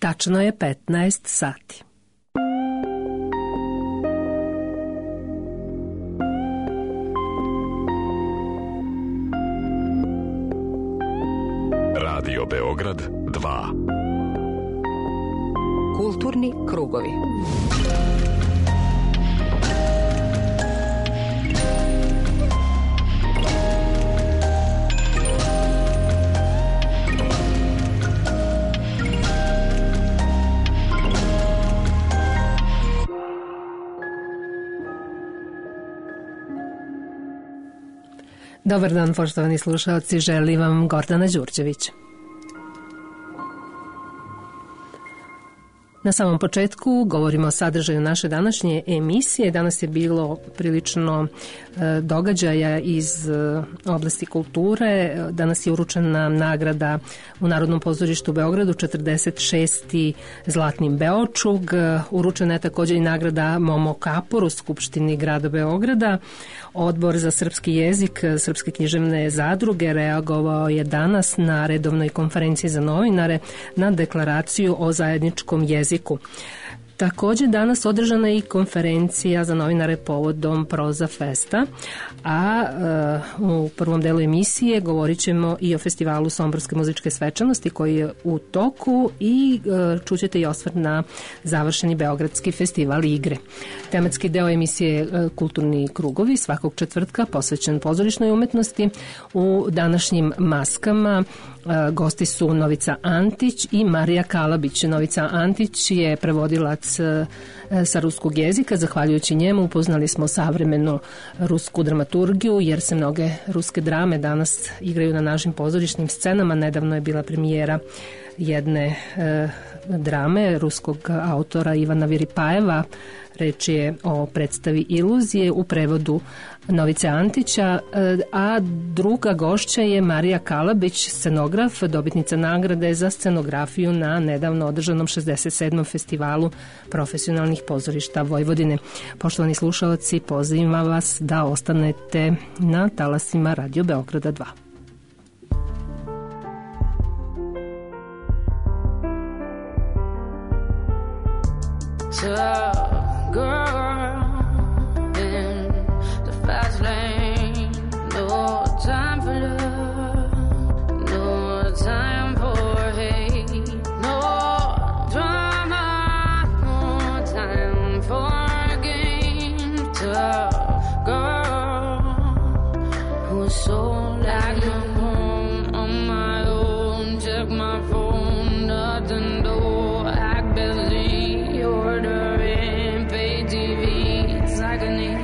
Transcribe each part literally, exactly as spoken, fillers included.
Tačno je petnaest sati. Radio Beograd dva. Kulturni krugovi. Dobar dan, poštovani slušalci, želim vam Gordana Đurđević. Na samom početku govorimo o sadržaju naše današnje emisije. Danas je bilo prilično e, događaja iz e, oblasti kulture. Danas je uručena nagrada u Narodnom pozorištu u Beogradu, četrdeset šesti Zlatni Beočug. Uručena je također i nagrada Momo Kapor u Skupštini grada Beograda. Odbor za srpski jezik Srpske književne zadruge reagovao je danas na redovnoj konferenciji za novinare na deklaraciju o zajedničkom jeziku. Također danas održana je i konferencija za novinare povodom Proza Festa, a uh, u prvom delu emisije govorit ćemo i o festivalu Somborske muzičke svečanosti koji je u toku i uh, čućete i osvrt na završeni Beogradski festival igre. Tematski deo emisije uh, Kulturni krugovi svakog četvrtka posvećen pozorišnoj umetnosti. U današnjim maskama Uh, gosti su Novica Antić i Marija Kalabić. Novica Antić je prevodilac uh, sa ruskog jezika. Zahvaljujući njemu upoznali smo savremenu rusku dramaturgiju, jer se mnoge ruske drame danas igraju na našim pozorišnim scenama. Nedavno je bila premijera jedne uh, drame ruskog autora Ivana Viripajeva. Reč je o predstavi Iluzije u prevodu Novice Antića, a druga gošća je Marija Kalabić, scenograf, dobitnica nagrade za scenografiju na nedavno održanom šezdeset sedmom festivalu profesionalnih pozorišta Vojvodine. Poštovani slušalci, pozivam vas da ostanete na talasima Radio Beograda dva. Girl in the fast lane, no time for love, no time for hate, no drama, no time for games. Tough girl who's so like my home on my own. Check my phone, nothing though. Act busy, ordering, pay T V, it's agony.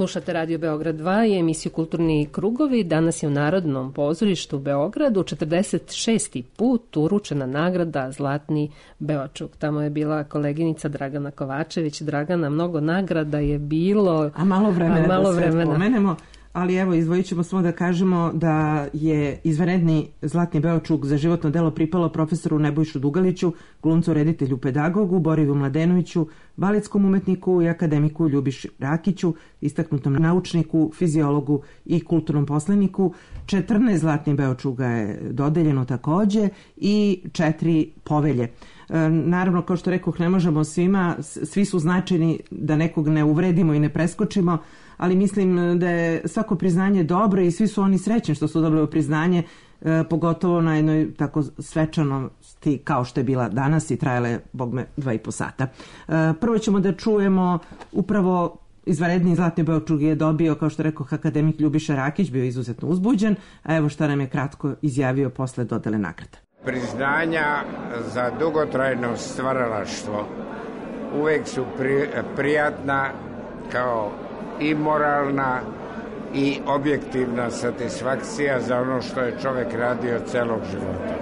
Slušate Radio Beograd dva i emisiju Kulturni krugovi. Danas je u Narodnom pozorištu u Beogradu četrdeset šesti put uručena nagrada Zlatni Beočuk. Tamo je bila koleginica Dragana Kovačević. Dragana, mnogo nagrada je bilo. A malo vremena, a malo da sve vremena. spomenemo. Ali evo, izdvojit ćemo samo da kažemo da je izvanredni Zlatni Beočuk za životno delo pripalo profesoru Nebojšu Dugaliću, glumcu, reditelju, pedagogu, Borivu Mladenoviću, baletskom umetniku i akademiku Ljubiši Rakiću, istaknutom naučniku, fiziologu i kulturnom poslaniku. četrnaest Zlatnih Beočuga je dodeljeno takođe i četiri povelje. Naravno, kao što rekoh, ne možemo svima, svi su značajni, da nekog ne uvredimo i ne preskočimo, ali mislim da je svako priznanje dobro i svi su oni srećni što su dobili priznanje, pogotovo na jednoj tako svečanosti kao što je bila danas i trajala je, bog me, dva i po sata. Prvo ćemo da čujemo upravo izvanredni Zlatni Beočuk je dobio, kao što rekoh, akademik Ljubiša Rakić, bio izuzetno uzbuđen, a evo šta nam je kratko izjavio posle dodele nagrada. Priznanja za dugotrajno stvaralaštvo uvek su pri, prijatna kao i moralna i objektivna satisfakcija za ono što je čovek radio celog života.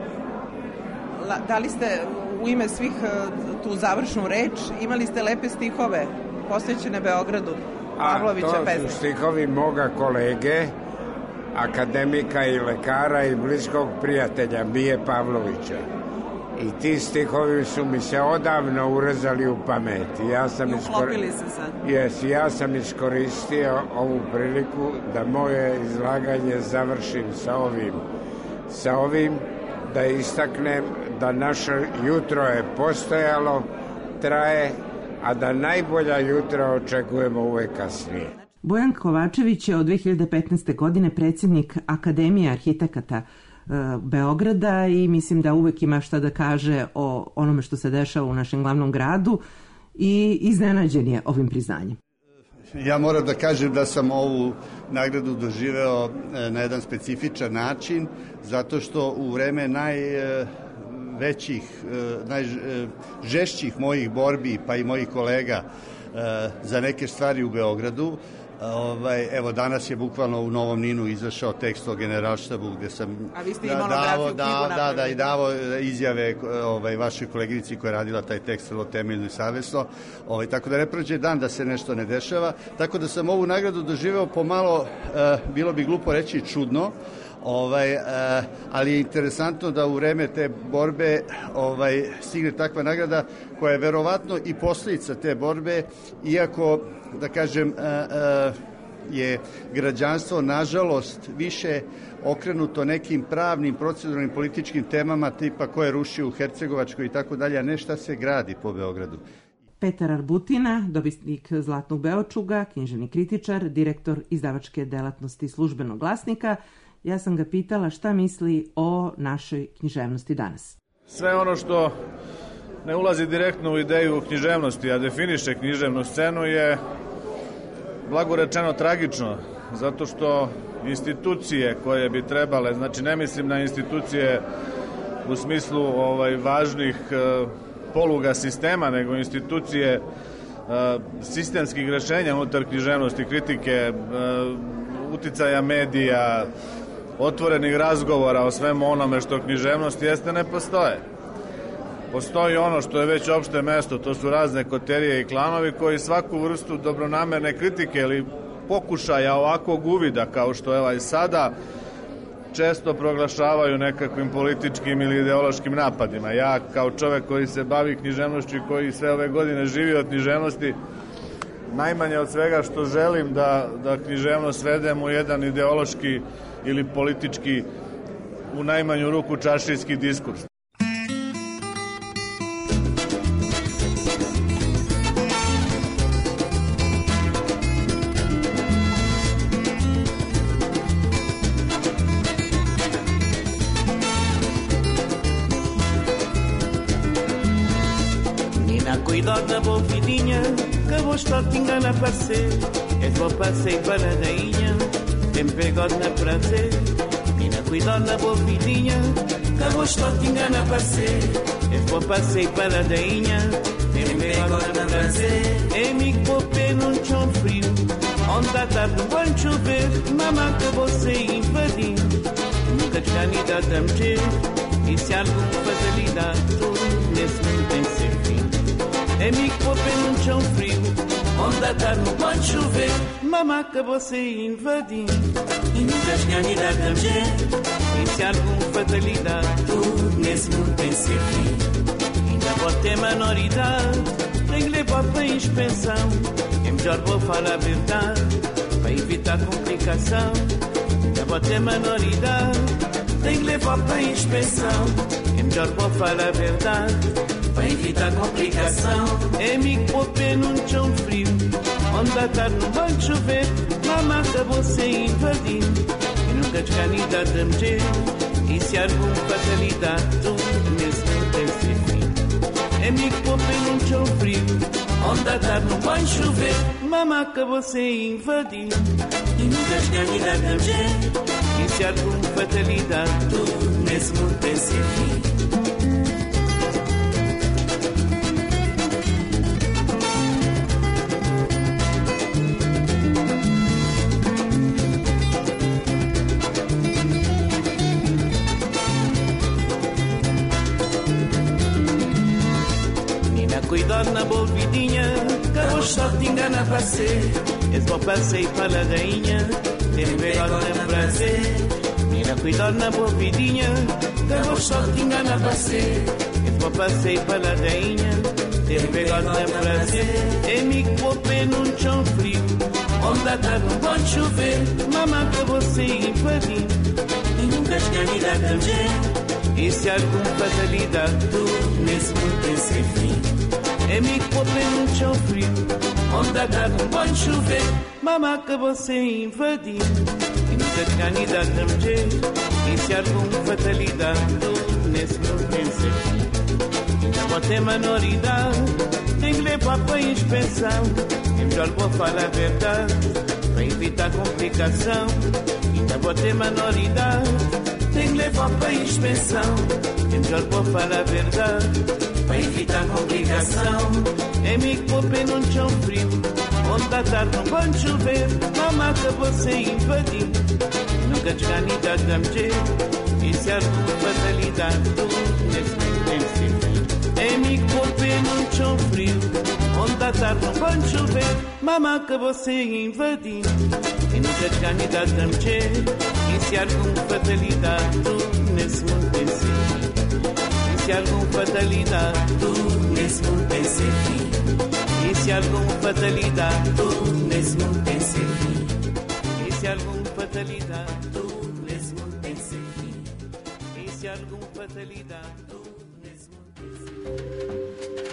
Da li ste u ime svih tu završnu reč, imali ste lepe stihove posvećene Beogradu, Pavlovića pesme? A to su stihovi moga kolege, akademika i lekara i bliskog prijatelja Mije Pavlovića. I ti stihovi su mi se odavno urezali u pamet. Ja sam I uklopili iskor... se sad. Yes, ja sam iskoristio ovu priliku da moje izlaganje završim sa ovim. Sa ovim da istaknem da naše jutro je postojalo, traje, a da najbolja jutra očekujemo uvek kasnije. Bojan Kovačević je od dve hiljade petnaeste. godine predsjednik Akademije arhitekata Beograda i mislim da uvek ima šta da kaže o onome što se dešava u našem glavnom gradu i iznenađen je ovim priznanjem. Ja moram da kažem da sam ovu nagradu doživeo na jedan specifičan način, zato što u vreme najvećih, najžešćih mojih borbi, pa i mojih kolega za neke stvari u Beogradu, Ovaj, evo, danas je bukvalno u Novom Ninu izašao tekst o Generalštabu gde sam A vi ste i da, monografiju davo, knjigu da, da, da, i davo izjave ovaj, vašoj koleginici koja je radila taj tekst vrlo temeljno i savjesno. Ovaj, tako da ne prođe dan da se nešto ne dešava. Tako da sam ovu nagradu doživeo pomalo, eh, bilo bi glupo reći čudno, Ovaj, eh, ali je interesantno da u vreme te borbe ovaj, stigne takva nagrada koja je verovatno i posljedica te borbe, iako, da kažem, eh, eh, je građanstvo nažalost više okrenuto nekim pravnim, proceduralnim, političkim temama tipa ko je rušio u Hercegovačkoj i tako dalje, a ne šta se gradi po Beogradu. Petar Arbutina, dobitnik Zlatnog Beočuga, književni kritičar, direktor izdavačke delatnosti Službenog glasnika. Ja sam ga pitala šta misli o našoj književnosti danas. Sve ono što ne ulazi direktno u ideju književnosti, a definiše književnu scenu je, blago rečeno, tragično, zato što institucije koje bi trebale, znači ne mislim na institucije u smislu ovaj, važnih e, poluga sistema, nego institucije e, sistemskih rešenja unutar književnosti, kritike, e, uticaja medija, otvorenih razgovora o svemu onome što književnost jeste, ne postoje. Postoji ono što je već opšte mesto, to su razne koterije i klanovi koji svaku vrstu dobronamerne kritike ili pokušaja ovakvog uvida kao što je ovaj sada često proglašavaju nekakvim političkim ili ideološkim napadima. Ja kao čovek koji se bavi književnošću i koji sve ove godine živi od književnosti, najmanje od svega što želim da, da književnost svedem u jedan ideološki ili politički, u najmanju ruku čaršijski diskurs. Nina, cuidado, boa filhinha, que vos só tinha na passeio. És vou passeio para a dainha, tem pegado na prazer. Nina, cuidado, boa filhinha, que vos só tinha na passeio. És vou passeio para a dainha, tem pegado na prazer. Amigo, vou pé num chão frio, Onda tarde no banho chover, mamá que você invadir. Nunca desganida a mexer, e se algum fatalidade, tudo nesse mundo tem sem fim. Amigo, vou pé num chão frio, onda tarde no banho chover, mamá que você invadir. E nunca desganida a mexer, e se algum fatalidade, tudo nesse mundo tem sem fim. Ainda pode ter menoridade, tem que levar para a inspeção. É melhor vou falar a verdade, para evitar complicação. Já vou ter menoridade, tem que levar para a inspeção. É melhor vou falar a verdade, para evitar complicação. É amigo, vou pé num chão frio, onde a tarde não vai chover, mamá acabou sem invadir. E nunca descanida de mexer, e se alguma fatalidade, tudo nesse mundo tem sem fim. É amigo, vou pé num chão frio, onde a tarde não vai chover, mamá acabou sem invadir. E nunca desganida de mexer, e se alguma fatalidade, tudo nesse mundo tem sem fim. Cuidado na boa vidinha, que a voz só te engana para ser. És bom passeio para a rainha, tem bigode nem prazer. Menina, cuidado na boa vidinha, que a voz só te engana para ser. És bom passeio para a rainha, tem bigode nem prazer. Amigo, vou pé num chão frio, onde a tarde não pode chover, mamá que você invadir. E nunca esganida de mexer, e se alguma fatalidade, tudo nesse mundo tem sem fim. Amigo, vou pé num chão frio, onde a tarde não pode chover, mamá que você invadir. E nunca desganida de mexer, e se alguma fatalidade, tudo nesse mundo tem sem fim. Ainda vou ter menoridade, tem que levar para a inspeção. É melhor vou falar a verdade, para evitar complicação. Ainda vou ter menoridade, tem que levar para a inspeção. É melhor vou falar a verdade, para evitar complicação. Amigo, vou pé num chão frio, onde a tarde não vai chover, mamá que você invadir. Nunca desganida de mexer, e se alguma fatalidade, tudo nesse mundo tem sem fim. Amigo, vou pé num chão frio, onde a tarde não vai chover, mamá que você invadir. E nunca desganida de mexer, e se alguma fatalidade, tudo nesse mundo tem sem fim. E se alguma fatalidade, tudo nesse mundo tem sem fim. E se alguma fatalidade, tudo nesse mundo tem sem fim. E se alguma fatalidade, tudo nesse mundo tem sem fim. E se alguma fatalidade, tudo nesse mundo tem sem fim.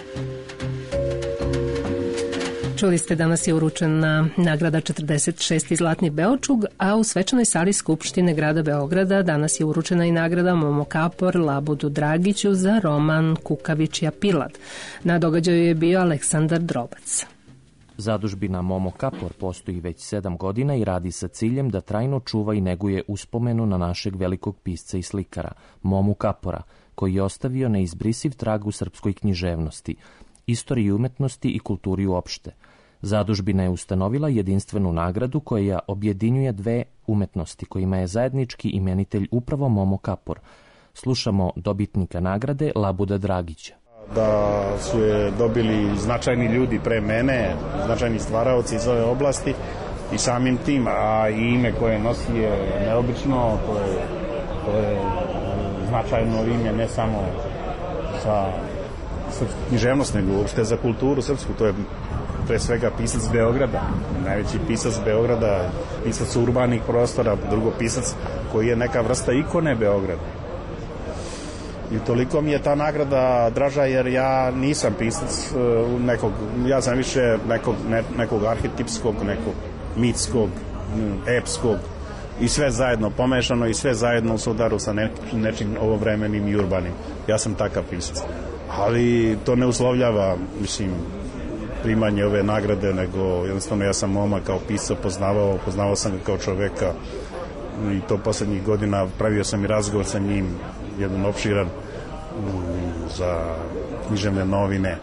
Čuli ste, danas je uručena nagrada četrdeset šesti Zlatni Beočug, a u svečanoj sali Skupštine grada Beograda danas je uručena i nagrada Momo Kapor Labudu Dragiću za roman Kukavičja Pilat. Na događaju je bio Aleksandar Drobac. Zadužbina Momo Kapor postoji već sedam godina i radi sa ciljem da trajno čuva i neguje uspomenu na našeg velikog pisca i slikara, Momu Kapora, koji je ostavio neizbrisiv trag u srpskoj književnosti, istoriji umetnosti i kulturi uopšte. Zadužbina je ustanovila jedinstvenu nagradu koja objedinjuje dve umetnosti kojima je zajednički imenitelj upravo Momo Kapor. Slušamo dobitnika nagrade Labuda Dragića. Da su je dobili značajni ljudi pre mene, značajni stvaraoci iz ove oblasti i samim tim, a i ime koje nosi je neobično, to je, to je značajno ime ne samo za srpsku književnost, nego uopšte za kulturu srpsku. To je pre svega pisac Beograda, najveći pisac Beograda, pisac urbanih prostora, drugo pisac koji je neka vrsta ikone Beograda. I toliko mi je ta nagrada draža jer ja nisam pisac nekog, ja sam više nekog, ne, nekog arhetipskog, nekog mitskog, epskog i sve zajedno pomešano i sve zajedno u sudaru sa ne, nečim ovovremenim i urbanim. Ja sam takav pisac. Ali to ne uslovljava, mislim, primanje ove nagrade, nego jednostavno ja sam Moma kao pisca poznavao, poznavao sam ga kao čoveka i to poslednjih godina pravio sam i razgovor sa njim, jedan opširan za književne novine.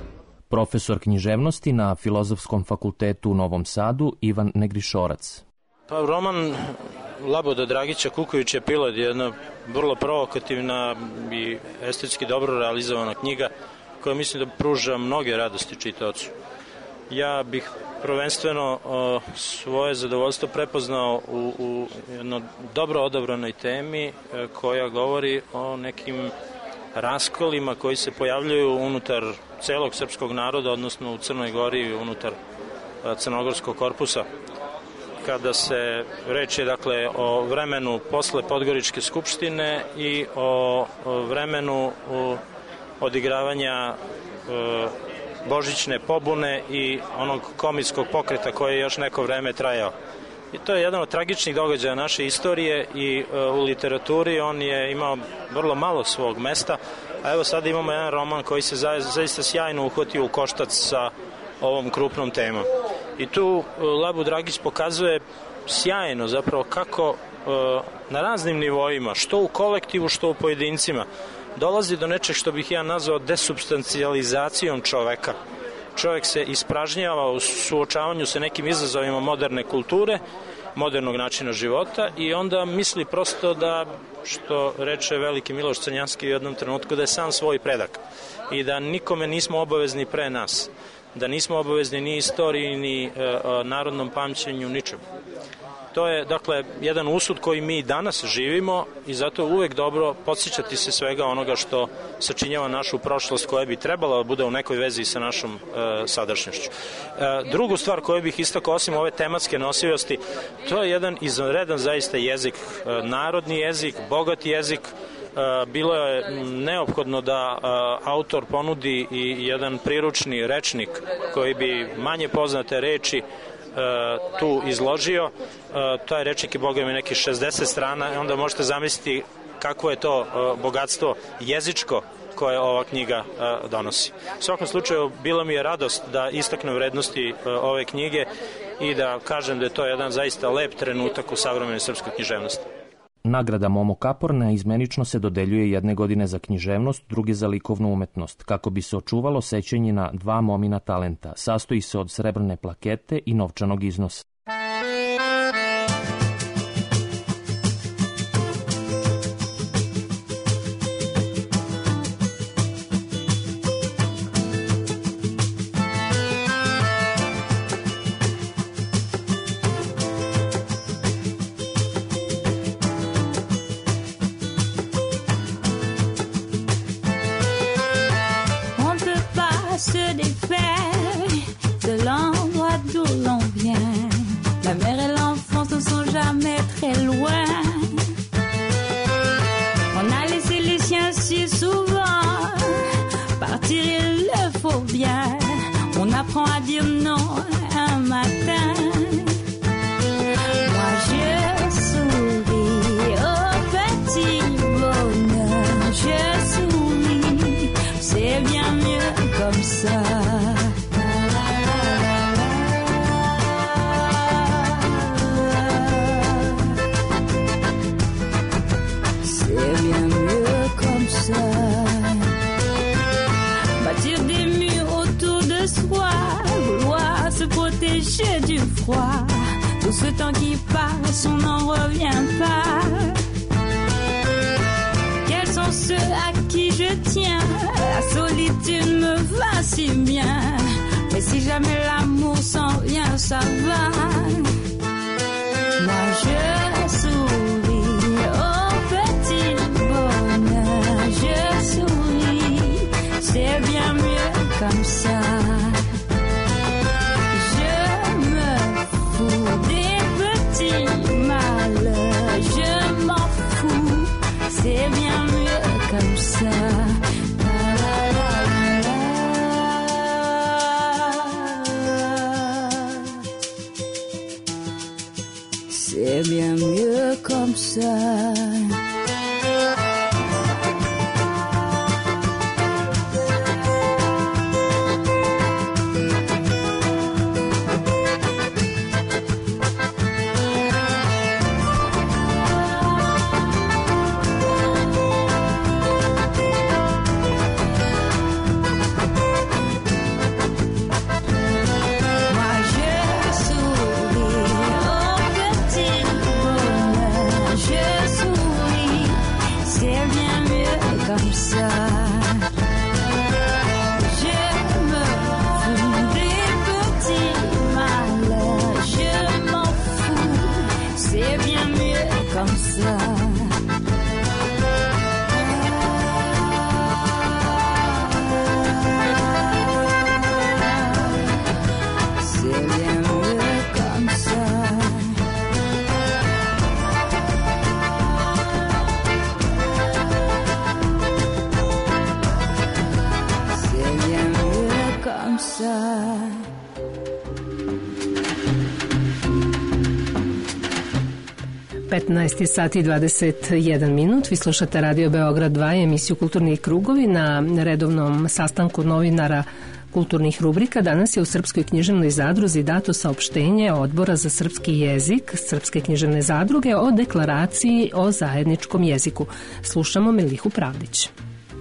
Profesor književnosti na Filozofskom fakultetu u Novom Sadu Ivan Negrišorac. Pa roman Laboda Dragića Kuković je pilot, jedna vrlo provokativna i estetski dobro realizovana knjiga koja mislim da pruža mnoge radosti čitaocu. Ja bih prvenstveno o, svoje zadovoljstvo prepoznao u, u jednoj dobro odabranoj temi e, koja govori o nekim raskolima koji se pojavljuju unutar celog srpskog naroda, odnosno u Crnoj Gori unutar e, crnogorskog korpusa. Kada se reč je dakle o vremenu posle Podgoričke skupštine i o, o vremenu o, odigravanja e, božićne pobune i onog komitskog pokreta koji je još neko vreme trajao. I to je jedan od tragičnih događaja naše istorije i e, u literaturi on je imao vrlo malo svog mesta, a evo sad imamo jedan roman koji se za, zaista sjajno uhvatio u koštac sa ovom krupnom temom. I tu e, Labu Dragić pokazuje sjajno zapravo kako e, na raznim nivoima, što u kolektivu, što u pojedincima, dolazi do nečeg što bih ja nazvao desubstancijalizacijom čoveka. Čovjek se ispražnjava u suočavanju sa nekim izazovima moderne kulture, modernog načina života i onda misli prosto da, što reče veliki Miloš Crnjanski u jednom trenutku, da je sam svoj predak i da nikome nismo obavezni pre nas, da nismo obavezni ni istoriji, ni e, narodnom pamćenju, ničemu. To je, dakle, jedan usud koji mi danas živimo i zato je uvek dobro podsjećati se svega onoga što sačinjava našu prošlost koja bi trebala da bude u nekoj vezi sa našom e, sadašnjošću. E, drugu stvar koju bih istakao, osim ove tematske nosivosti, to je jedan izvanredan zaista jezik, e, narodni jezik, bogat jezik. E, bilo je neophodno da e, autor ponudi i jedan priručni rečnik koji bi manje poznate reči tu izložio. Taj rečnik je, boga mi, neki šezdeset strana i onda možete zamisliti kakvo je to bogatstvo jezičko koje ova knjiga donosi. U svakom slučaju, bilo mi je radost da istaknem vrednosti ove knjige i da kažem da je to jedan zaista lep trenutak u savremenoj srpskoj književnosti. Nagrada Momo Kapor neizmenično se dodeljuje jedne godine za književnost, druge za likovnu umetnost, kako bi se očuvalo sećanje na dva momina talenta. Sastoji se od srebrne plakete i novčanog iznosa. La mère et l'enfance ne sont jamais très loin. On a laissé les chiens si souvent partir, il le faut bien. On apprend à dire non un matin. Moi je souris au petit bonheur. Je souris, c'est bien mieux comme ça. Bâtir des murs autour de soi, vouloir se protéger du froid. Tout ce temps qui passe, on n'en revient pas. Quels sont ceux à qui je tiens? La solitude me va si bien. Mais si jamais l'amour s'en vient, ça va. Moi je souris au petit bonheur. Je souris, c'est bien mieux comme ça. Je me fous des petits malheurs. Je m'en fous, c'est bien mieux comme ça. C'est bien mieux comme ça. petnaest sati i dvadeset jedan minut. Vi slušate Radio Beograd dva, emisiju Kulturni krugovi na redovnom sastanku novinara kulturnih rubrika. Danas je u Srpskoj književnoj zadruzi dato saopštenje Odbora za srpski jezik Srpske književne zadruge o deklaraciji o zajedničkom jeziku. Slušamo Milihu Pravdić.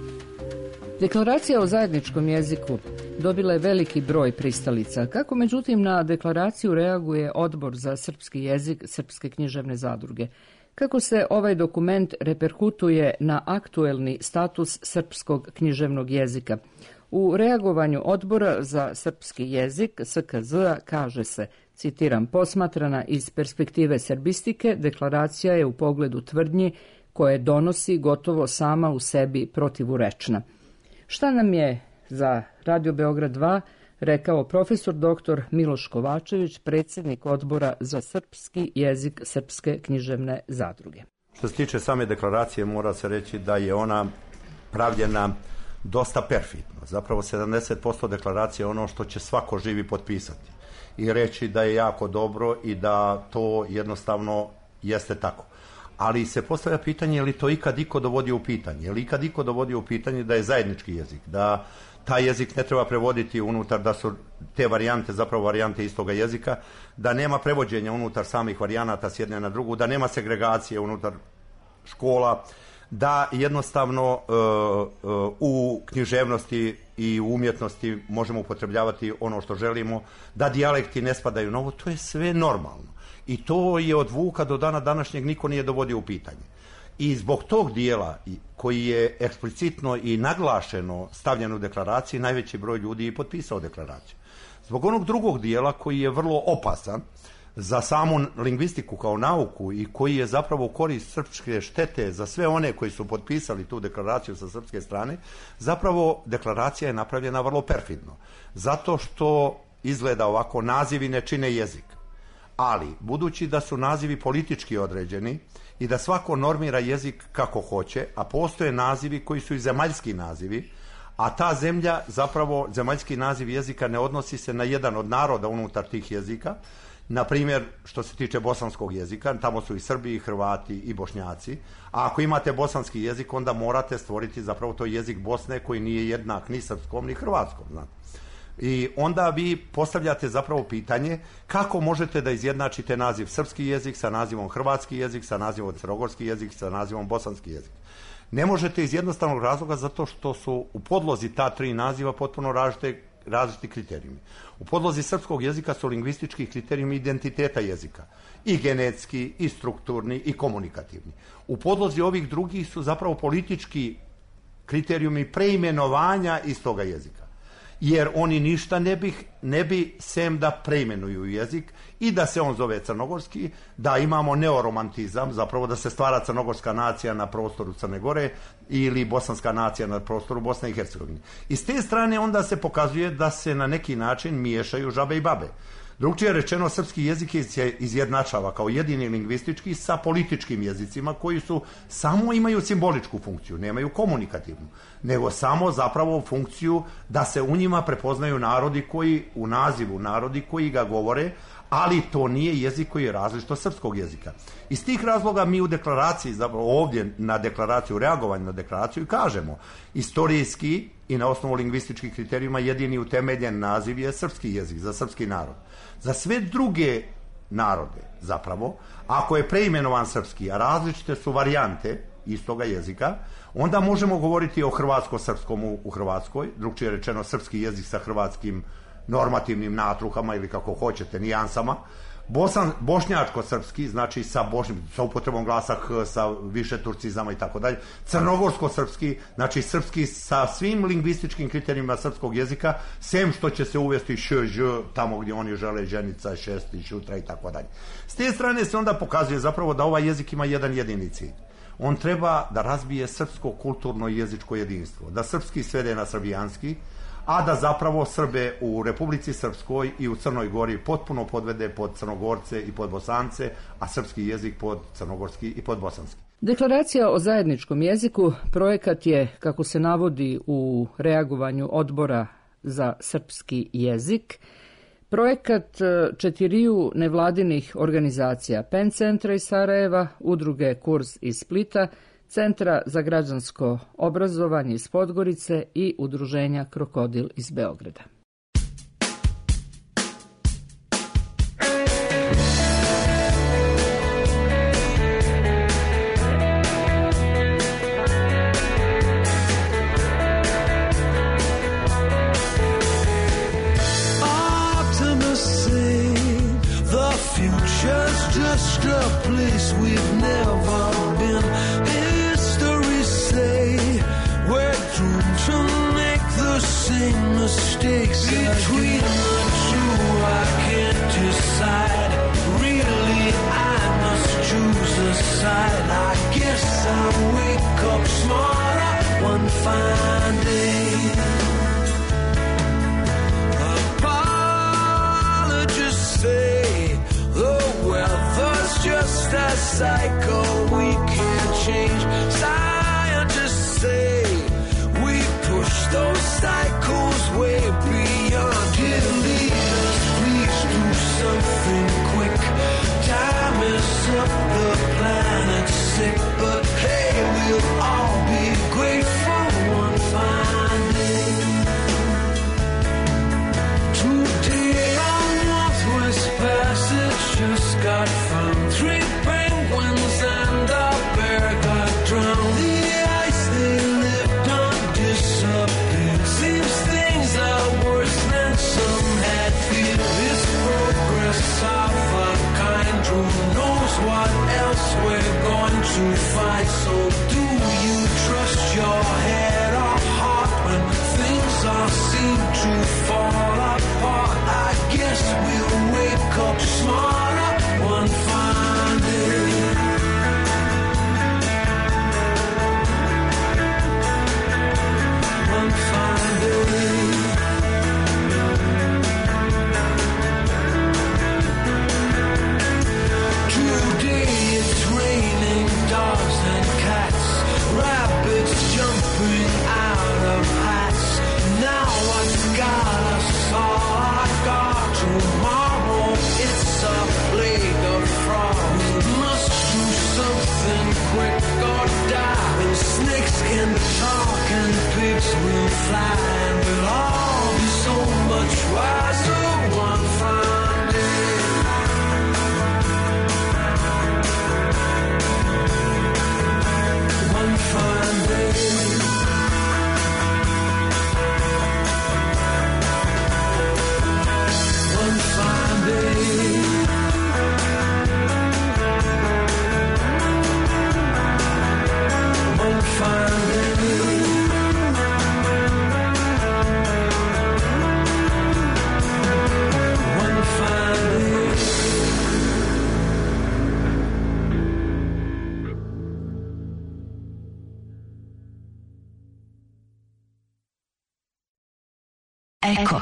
Deklaracija o zajedničkom jeziku dobila je veliki broj pristalica. Kako međutim na deklaraciju reaguje Odbor za srpski jezik Srpske književne zadruge? Kako se ovaj dokument reperkutuje na aktuelni status srpskog književnog jezika? U reagovanju Odbora za srpski jezik S K Z kaže se, citiram, posmatrana iz perspektive serbistike, deklaracija je u pogledu tvrdnji koje donosi gotovo sama u sebi protivurečna. Šta nam je za Radio Beograd dva rekao profesor doktor Miloš Kovačević, predsjednik Odbora za srpski jezik Srpske književne zadruge? Što se tiče same deklaracije, mora se reći da je ona pravljena dosta perfidno. Zapravo sedamdeset posto deklaracije je ono što će svako živi potpisati i reći da je jako dobro i da to jednostavno jeste tako. Ali se postavlja pitanje je li to ikad iko dovodio u pitanje, je li ikad iko dovodio u pitanje da je zajednički jezik, da taj jezik ne treba prevoditi unutar, da su te varijante zapravo varijante istoga jezika, da nema prevođenja unutar samih varijanata s jedne na drugu, da nema segregacije unutar škola, da jednostavno uh, uh, u književnosti i u umjetnosti možemo upotrebljavati ono što želimo, da dijalekti ne spadaju na ovo, to je sve normalno. I to je od Vuka do dana današnjeg niko nije dovodio u pitanje. I zbog tog dijela koji je eksplicitno i naglašeno stavljen u deklaraciji, najveći broj ljudi je potpisao deklaraciju. Zbog onog drugog dijela koji je vrlo opasan za samu lingvistiku kao nauku i koji je zapravo u korist srpske štete za sve one koji su potpisali tu deklaraciju sa srpske strane, zapravo deklaracija je napravljena vrlo perfidno. Zato što izgleda ovako, nazivi ne čine jezik. Ali, budući da su nazivi politički određeni i da svako normira jezik kako hoće, a postoje nazivi koji su i zemaljski nazivi, a ta zemlja, zapravo, zemaljski naziv jezika ne odnosi se na jedan od naroda unutar tih jezika. Na primjer, što se tiče bosanskog jezika, tamo su i Srbi, i Hrvati, i Bošnjaci, a ako imate bosanski jezik, onda morate stvoriti zapravo to jezik Bosne koji nije jednak ni srpskom, ni hrvatskom, znate. I onda vi postavljate zapravo pitanje kako možete da izjednačite naziv srpski jezik sa nazivom hrvatski jezik, sa nazivom crnogorski jezik, sa nazivom bosanski jezik. Ne možete iz jednostavnog razloga zato što su u podlozi ta tri naziva potpuno različite, različiti kriterijumi. U podlozi srpskog jezika su lingvistički kriterijumi identiteta jezika. I genetski, i strukturni, i komunikativni. U podlozi ovih drugih su zapravo politički kriterijumi preimenovanja istoga jezika. Jer oni ništa ne bi, ne bi sem da preimenuju jezik i da se on zove crnogorski, da imamo neoromantizam, zapravo da se stvara crnogorska nacija na prostoru Crne Gore ili bosanska nacija na prostoru Bosne i Hercegovine. I s te strane onda se pokazuje da se na neki način miješaju žabe i babe. Drugčije rečeno, srpski jezik se izjednačava kao jedini lingvistički sa političkim jezicima koji su samo imaju simboličku funkciju, nemaju komunikativnu, nego samo zapravo funkciju da se u njima prepoznaju narodi koji, u nazivu narodi koji ga govore, ali to nije jezik koji je različit od srpskog jezika. Iz tih razloga mi u deklaraciji, zapravo ovdje na deklaraciju, reagovanju na deklaraciju, kažemo istorijski i na osnovu lingvističkih kriterijuma jedini utemeljen naziv je srpski jezik, za srpski narod. Za sve druge narode, zapravo, ako je preimenovan srpski, a različite su varijante istoga jezika, onda možemo govoriti o hrvatsko-srpskom u, u Hrvatskoj, drugčije rečeno srpski jezik sa hrvatskim normativnim natruhama ili kako hoćete, nijansama. Bosan, bošnjačko-srpski, znači sa, bošnj, sa upotrebom glasa H, sa više turcizama i tako dalje. Crnogorsko-srpski, znači srpski sa svim lingvističkim kriterijima srpskog jezika, sem što će se uvesti š, ž, tamo gdje oni žele ženica, šesti, šutra i tako dalje. S te strane se onda pokazuje zapravo da ovaj jezik ima jedan jedini cilj. On treba da razbije srpsko kulturno i jezičko jedinstvo, da srpski svede na srbijanski, a da zapravo Srbe u Republici Srpskoj i u Crnoj Gori potpuno podvede pod Crnogorce i pod Bosance, a srpski jezik pod crnogorski i pod bosanski. Deklaracija o zajedničkom jeziku projekat je, kako se navodi u reagovanju Odbora za srpski jezik, Projekat četiriju nevladinih organizacija, PEN centra iz Sarajeva, udruge Kurs iz Splita, Centra za građansko obrazovanje iz Podgorice i udruženja Krokodil iz Beograda. Just a place we've never been. History say we're doomed to make the same mistakes between the two. I can't decide. Really, I must choose a side. I guess I'll wake up smarter one fine day. Apologists say the weather's just a cycle we can't change. Scientists say we push those cycles way beyond. Dear leaders, please do something quick. Time is up, the planet's sick. But hey, we'll all be grateful one fine day. Today on Northwest Passage just got found. Three penguins and a bear got drowned. The ice they lived on disappeared. Seems things are worse than some had feared. This progress of a kind, who knows what else we're going to find. So do you trust your head or heart when things all seem to fall apart? I guess we'll wake up smarter one fine day. One fine day. Today it's raining dogs and cats, rabbits jumping out of hats. Now what's got us all our guard? Tomorrow it's a plague of frogs. We must do something quick or die. And snakes can talk and pigs will fly. And we'll all be so much wiser one fine day. One fine day. One fine day. One fine day. One fine day. Eko.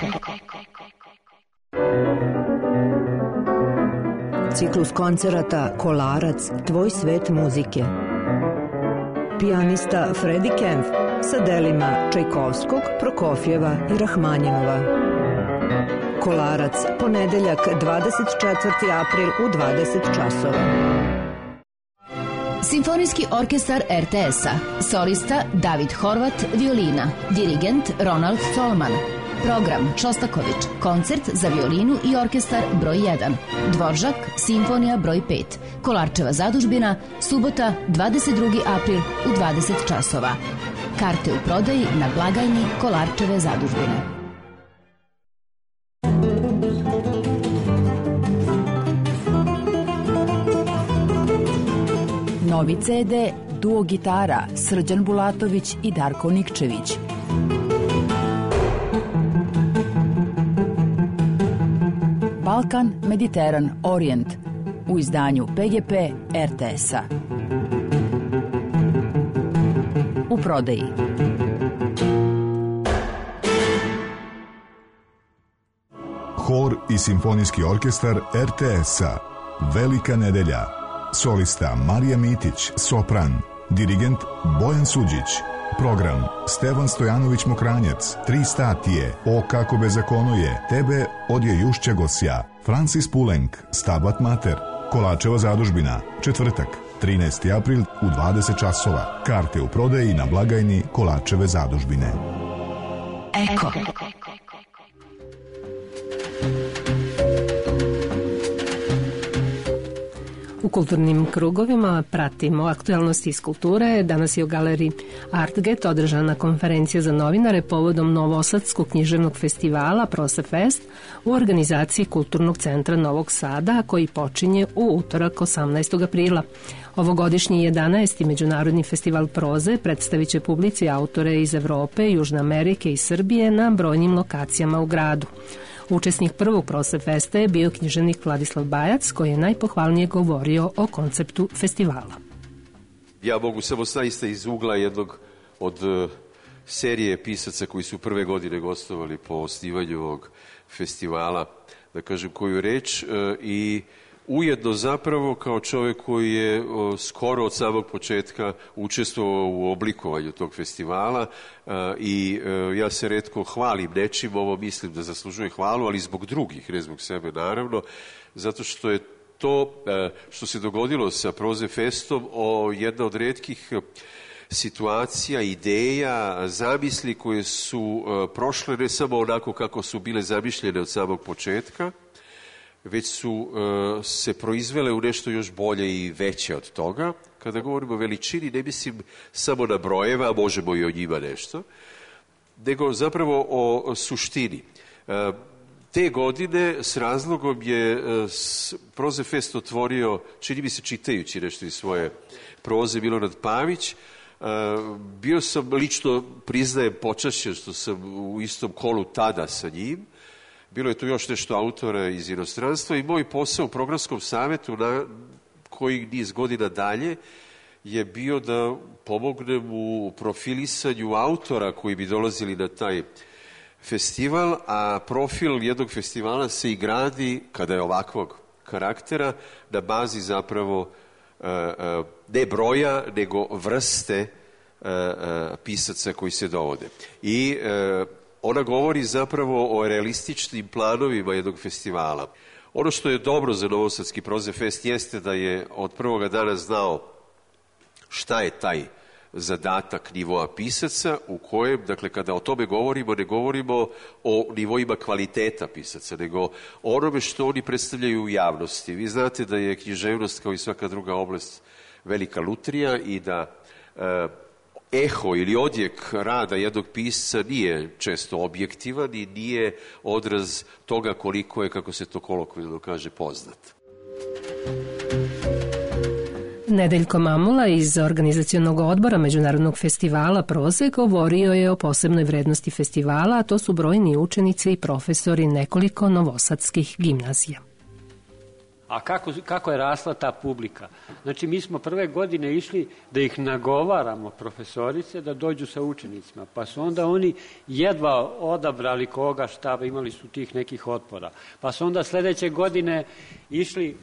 Ciklus koncerata Kolarac, tvoj svet muzike. Pijanista Freddie Kempf sa delima Čajkovskog, Prokofjeva i Rahmanjinova. Kolarac, ponedeljak dvadeset četvrti april u dvadeset časova. Simfonijski orkestar er te es-a. Solista David Horvat, violina. Dirigent Ronald Solman. Program Šostaković, koncert za violinu i orkestar broj jedan. Dvoržak, simfonija broj pet. Kolarčeva zadužbina, subota dvadeset drugi april u dvadeset časova. Karte u prodaji na blagajni Kolarčeve zadužbine. Novi ce de Duo gitara Srđan Bulatović i Darko Nikčević. Balkan, Mediteran, Orient u izdanju pe ge pe er te es-a. U prodaji. Hor i simfonijski orkestar er te es-a. Velika nedelja. Solista Marija Mitić, sopran. Dirigent Bojan Suđić. Program Stevan Stojanović Mokranjac, Tri statije, O kako bezakono je, Tebe odje Jušća Gosja, Francis Pulenk, Stabat Mater, Kolačeva zadužbina, četvrtak, trinaesti april u dvadeset časova. Karte u prodaji na blagajni Kolačeve zadužbine. Eko. U kulturnim krugovima pratimo aktualnosti iz kulture. Danas je u galeriji Artget održana konferencija za novinare povodom Novosadskog književnog festivala Prosefest u organizaciji Kulturnog centra Novog Sada, koji počinje u utorak osamnaestog aprila. Ovogodišnji jedanaesti Međunarodni festival proze predstavit će publici autore iz Evrope, Južne Amerike i Srbije na brojnim lokacijama u gradu. Učesnik prvog Prosefesta je bio književnik Vladislav Bajac, koji je najpohvalnije govorio o konceptu festivala. Ja mogu samo zaista iz ugla jednog od uh, serije pisaca koji su prve godine gostovali po osnivanju ovog festivala, da kažem koju reč, uh, i ujedno zapravo kao čovjek koji je uh, skoro od samog početka učestvovao u oblikovanju tog festivala uh, i uh, ja se retko hvalim nečim, ovo mislim da zaslužuje hvalu, ali zbog drugih, ne zbog sebe naravno, zato što je to uh, što se dogodilo sa Prozefestom o jedna od retkih uh, situacija, ideja, zamisli koje su uh, prošle ne samo onako kako su bile zamišljene od samog početka, već su uh, se proizvele u nešto još bolje i veće od toga. Kada govorimo o veličini, ne mislim samo na brojeva, a možemo i o njima nešto, nego zapravo o suštini. Uh, te godine s razlogom je uh, Prozefest otvorio, čini mi se čitajući nešto iz svoje proze, Milorad Pavić. Uh, bio sam lično, priznajem, počašćen što sam u istom kolu tada sa njim. Bilo je tu još nešto autora iz inostranstva i moj posao u programskom savetu na koji niz godina dalje je bio da pomognem u profilisanju autora koji bi dolazili na taj festival, a profil jednog festivala se i gradi, kada je ovakvog karaktera, na bazi zapravo uh, uh, ne broja, nego vrste uh, uh, pisaca koji se dovode. I uh, ona govori zapravo o realističnim planovima jednog festivala. Ono što je dobro za Novosadski Prozefest jeste da je od prvoga dana znao šta je taj zadatak nivoa pisaca u kojem, dakle, kada o tome govorimo, ne govorimo o nivoima kvaliteta pisaca, nego o onome što oni predstavljaju u javnosti. Vi znate da je književnost, kao i svaka druga oblast, velika lutrija i da e, eho ili odjek rada jednog pisca nije često objektivan i nije odraz toga koliko je, kako se to kolokvijalno kaže, poznat. Nedeljko Mamula iz organizacionog odbora Međunarodnog festivala proze govorio je o posebnoj vrednosti festivala, a to su brojni učenici i profesori nekoliko novosadskih gimnazija. A kako, kako je rasla ta publika? Znači, mi smo prve godine išli da ih nagovaramo, profesorice, da dođu sa učenicima, pa su onda oni jedva odabrali koga, šta, imali su tih nekih otpora. Pa su onda sledeće godine išli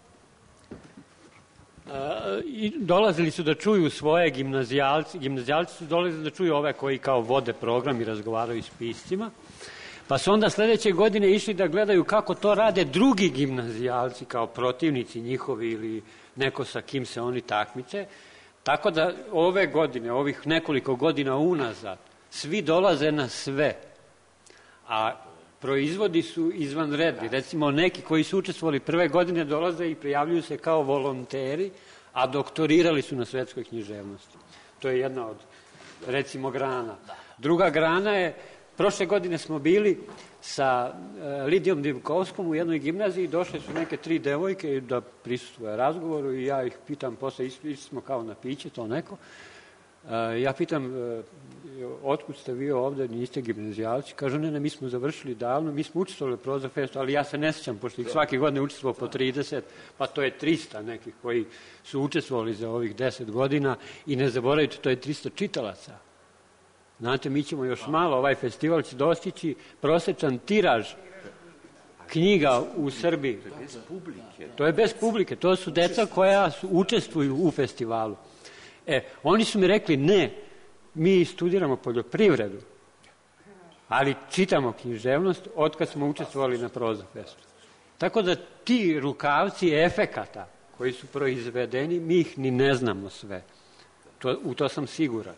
uh, i dolazili su da čuju svoje gimnazijalci, gimnazijalci su dolazili da čuju ove koji kao vode program i razgovaraju s piscima. Pa su onda sledeće godine išli da gledaju kako to rade drugi gimnazijalci kao protivnici njihovi ili neko sa kim se oni takmiče. Tako da ove godine, ovih nekoliko godina unazad, svi dolaze na sve. A proizvodi su izvanredni. Recimo neki koji su učestvovali prve godine dolaze i prijavljuju se kao volonteri, a doktorirali su na svetskoj književnosti. To je jedna od, recimo, grana. Druga grana je, prošle godine smo bili sa uh, Lidijom Divkovskom u jednoj gimnaziji, došle su neke tri devojke da prisustvuju razgovoru i ja ih pitam, posle išli smo kao na piće, to neko, uh, ja pitam, uh, otkud ste vi ovde, niste gimnazijalci? Kažu, ne, ne, mi smo završili davno, mi smo učestvovali u Prozefestu, ali ja se ne sjećam, pošto ih svake godine učestvovao po trideset, pa to je trista nekih koji su učestvovali za ovih deset godina i ne zaboravite, to je trista čitalaca. Znate, mi ćemo još malo, ovaj festival će dostići prosečan tiraž knjiga u Srbiji. To je bez publike. To je bez publike, to su deca koja su, učestvuju u festivalu. E, oni su mi rekli, ne, mi studiramo poljoprivredu, ali čitamo književnost otkad smo učestvovali na Prozafestu. Tako da ti rukavci efekata koji su proizvedeni, mi ih ni ne znamo sve. To, u to sam siguran.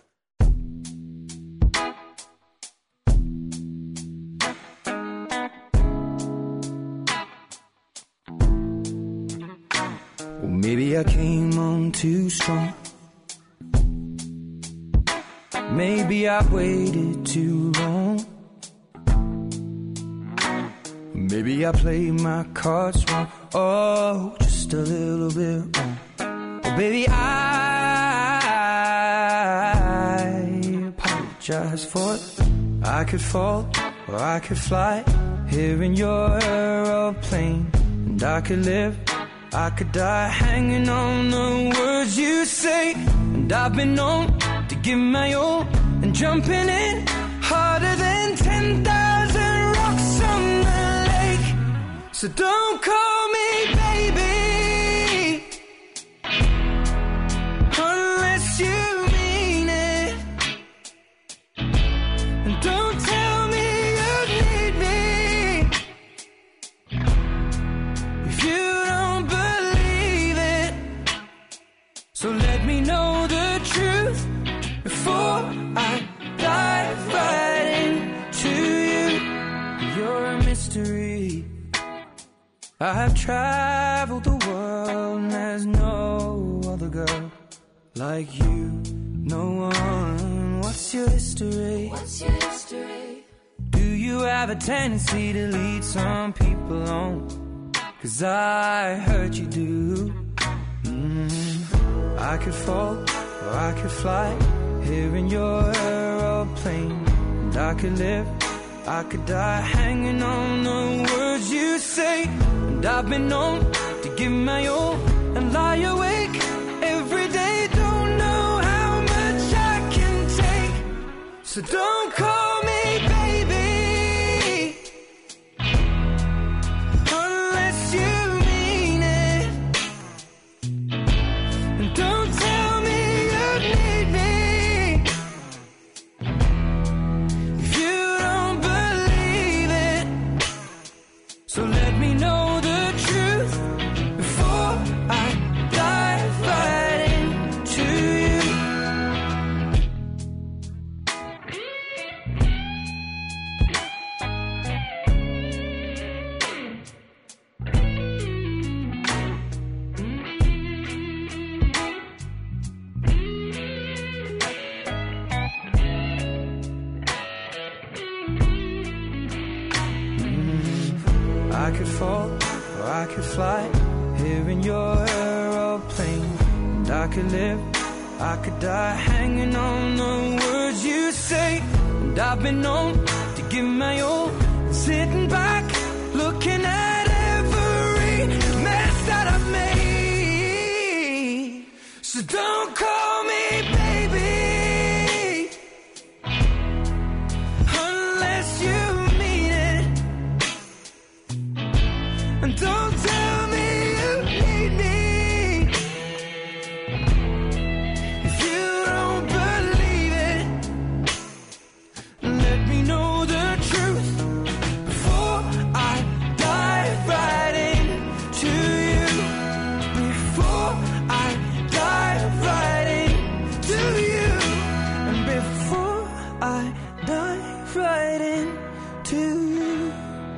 Well, maybe I came on too strong. Maybe I waited too long. Maybe I played my cards wrong. Oh, just a little bit wrong. Oh, baby, I apologize for it. I could fall or I could fly here in your aeroplane. And I could live, I could die hanging on the words you say. And I've been known to give my all and jumping in harder than ten thousand rocks on the lake. So don't call me baby unless you mean it. And don't tell me you need me if you don't believe it. So let me know the truth before I dive right into you. You're a mystery. I have traveled the world and there's no other girl like you. No one. What's your history? What's your history? Do you have a tendency to lead some people on? 'Cause I heard you do. Mm. I could fall or I could fly here in your aeroplane. And I could live, I could die hanging on the words you say. And I've been known to give my all and lie awake every day. Don't know how much I can take. So don't call me baby unless you mean it. And don't tell me you need me if you don't believe it. So let me know the truth before I dive right into you. I could fall or I could fly here in your aeroplane. And I could live, I could die hanging on the words you say. And I've been known to give my all, sitting back, looking at every mess that I've made. So don't call me baby unless you mean it. And don't tell me you need me if you don't believe it. Let me know the truth before I dive right into you. Before I dive right into you. And before I dive right into you.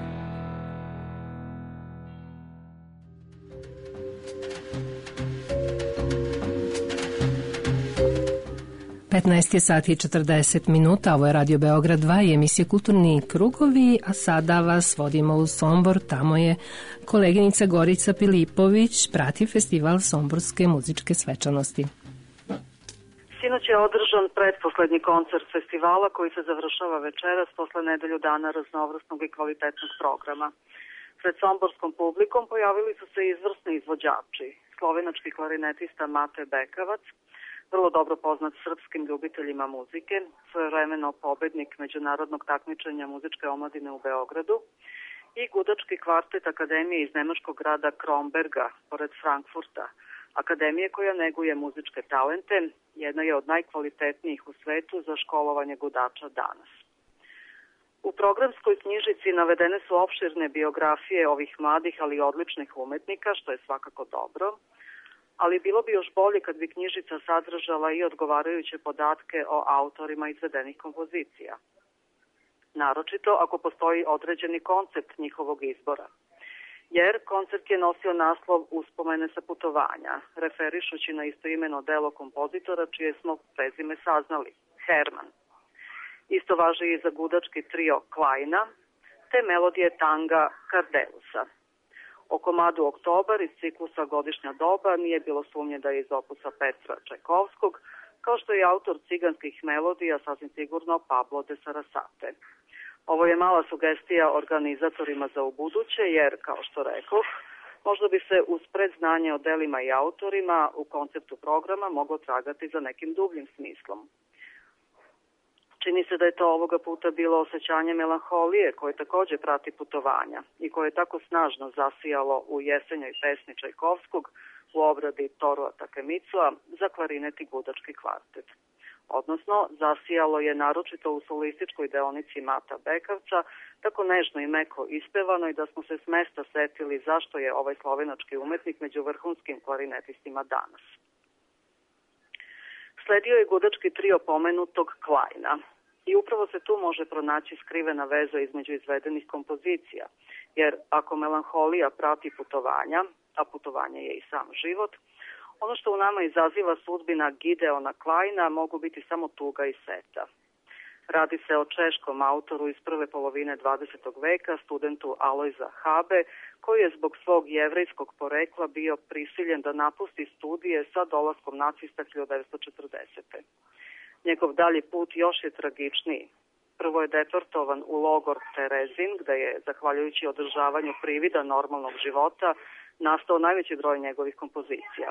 petnaest je sati i četrdeset minuta, ovo je Radio Beograd dva i emisija Kulturni krugovi, a sada vas vodimo u Sombor, tamo je koleginica Gorica Pilipović, prati festival somborske muzičke svečanosti. Sinoć je održan pretposlednji koncert festivala koji se završava večeras posle nedelju dana raznovrsnog i kvalitetnog programa. Pred somborskom publikom pojavili su se izvrsni izvođači, slovenački klarinetista Mate Bekavac, vrlo dobro poznat srpskim ljubiteljima muzike, svojevremeno pobednik međunarodnog takmičenja muzičke omladine u Beogradu, i gudački kvartet Akademije iz nemačkog grada Kromberga, pored Frankfurta, akademije koja neguje muzičke talente, jedna je od najkvalitetnijih u svetu za školovanje gudača danas. U programskoj knjižici navedene su opširne biografije ovih mladih, ali odličnih umetnika, što je svakako dobro, ali bilo bi još bolje kad bi knjižica sadržala i odgovarajuće podatke o autorima izvedenih kompozicija. Naročito ako postoji određeni koncept njihovog izbora. Jer koncert je nosio naslov Uspomene sa putovanja, referišući na istoimeno delo kompozitora čije smo prezime saznali, Herman. Isto važi i za gudački trio Kleina, te melodije tanga Kardelusa. O komadu Oktobar iz ciklusa Godišnja doba nije bilo sumnje da je iz opusa Petra Čajkovskog, kao što je autor ciganskih melodija sasvim sigurno Pablo de Sarasate. Ovo je mala sugestija organizatorima za ubuduće, jer, kao što rekoh, možda bi se uz predznanje o delima i autorima u konceptu programa moglo tragati za nekim dubljim smislom. Čini se da je to ovoga puta bilo osjećanje melanholije koje takođe prati putovanja i koje je tako snažno zasijalo u jesenjoj pesmi Čajkovskog u obradi Torua Takemitsua za klarinet i gudački kvartet. Odnosno, zasijalo je naročito u solističkoj deonici Mata Bekavca, tako nežno i meko ispevano i da smo se s mesta setili zašto je ovaj slovenački umetnik među vrhunskim klarinetistima danas. Sledio je gudački trio pomenutog Kleina i upravo se tu može pronaći skrivena veza između izvedenih kompozicija, jer ako melanholija prati putovanja, a putovanje je i sam život, ono što u nama izaziva sudbina Gideona Kleina mogu biti samo tuga i seta. Radi se o češkom autoru iz prve polovine dvadesetog veka, studentu Alojza Habe, koji je zbog svog jevrejskog porekla bio prisiljen da napusti studije sa dolaskom nacista hiljadu devetsto četrdesete. Njegov dalji put još je tragičniji. Prvo je deportovan u logor Terezin, gde je, zahvaljujući održavanju privida normalnog života, nastao najveći broj njegovih kompozicija.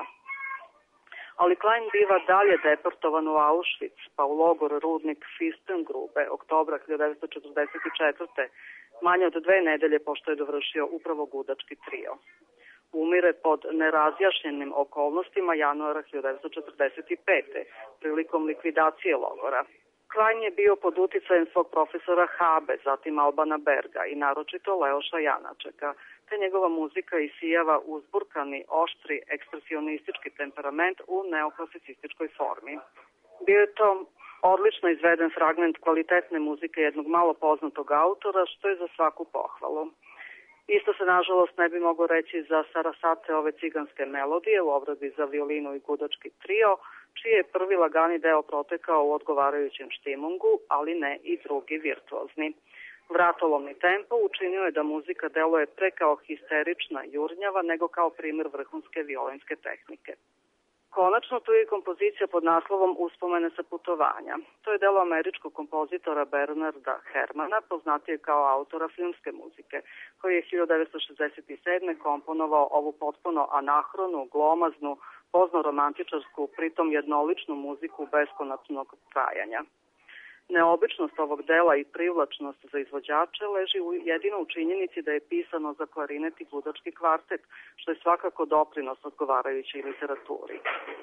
Ali Klein biva dalje deportovan u Auschwitz, pa u logor Rudnik Fistengrube, oktobra hiljadu devetsto četrdeset četvrte. manje od dve nedelje pošto je dovršio upravo gudački trio. Umire pod nerazjašnjenim okolnostima januara hiljadu devetsto četrdeset pete. prilikom likvidacije logora. Klein je bio pod uticajem svog profesora Habe, zatim Albana Berga i naročito Leoša Janačeka, te njegova muzika isijava uzburkani, oštri, ekspresionistički temperament u neoklasicističkoj formi. Bio je to odlično izveden fragment kvalitetne muzike jednog malo poznatog autora, što je za svaku pohvalu. Isto se, nažalost, ne bi moglo reći za Sarasate ove ciganske melodije u obradi za violinu i gudački trio, čiji je prvi lagani deo protekao u odgovarajućem štimungu, ali ne i drugi virtuozni. Vratolomni tempo učinio je da muzika deluje pre kao histerična jurnjava nego kao primjer vrhunske violinske tehnike. Konačno, tu je kompozicija pod naslovom Uspomene sa putovanja. To je delo američkog kompozitora Bernarda Hermana, poznatijeg kao autora filmske muzike, koji je hiljadu devetsto šezdeset sedme komponovao ovu potpuno anahronu, glomaznu, pozno-romantičarsku, pritom jednoličnu muziku beskonačnog trajanja. Neobičnost ovog dela i privlačnost za izvođače leži u jedino u činjenici da je pisano za klarinet i gudački kvartet, što je svakako doprinos odgovarajućoj literaturi.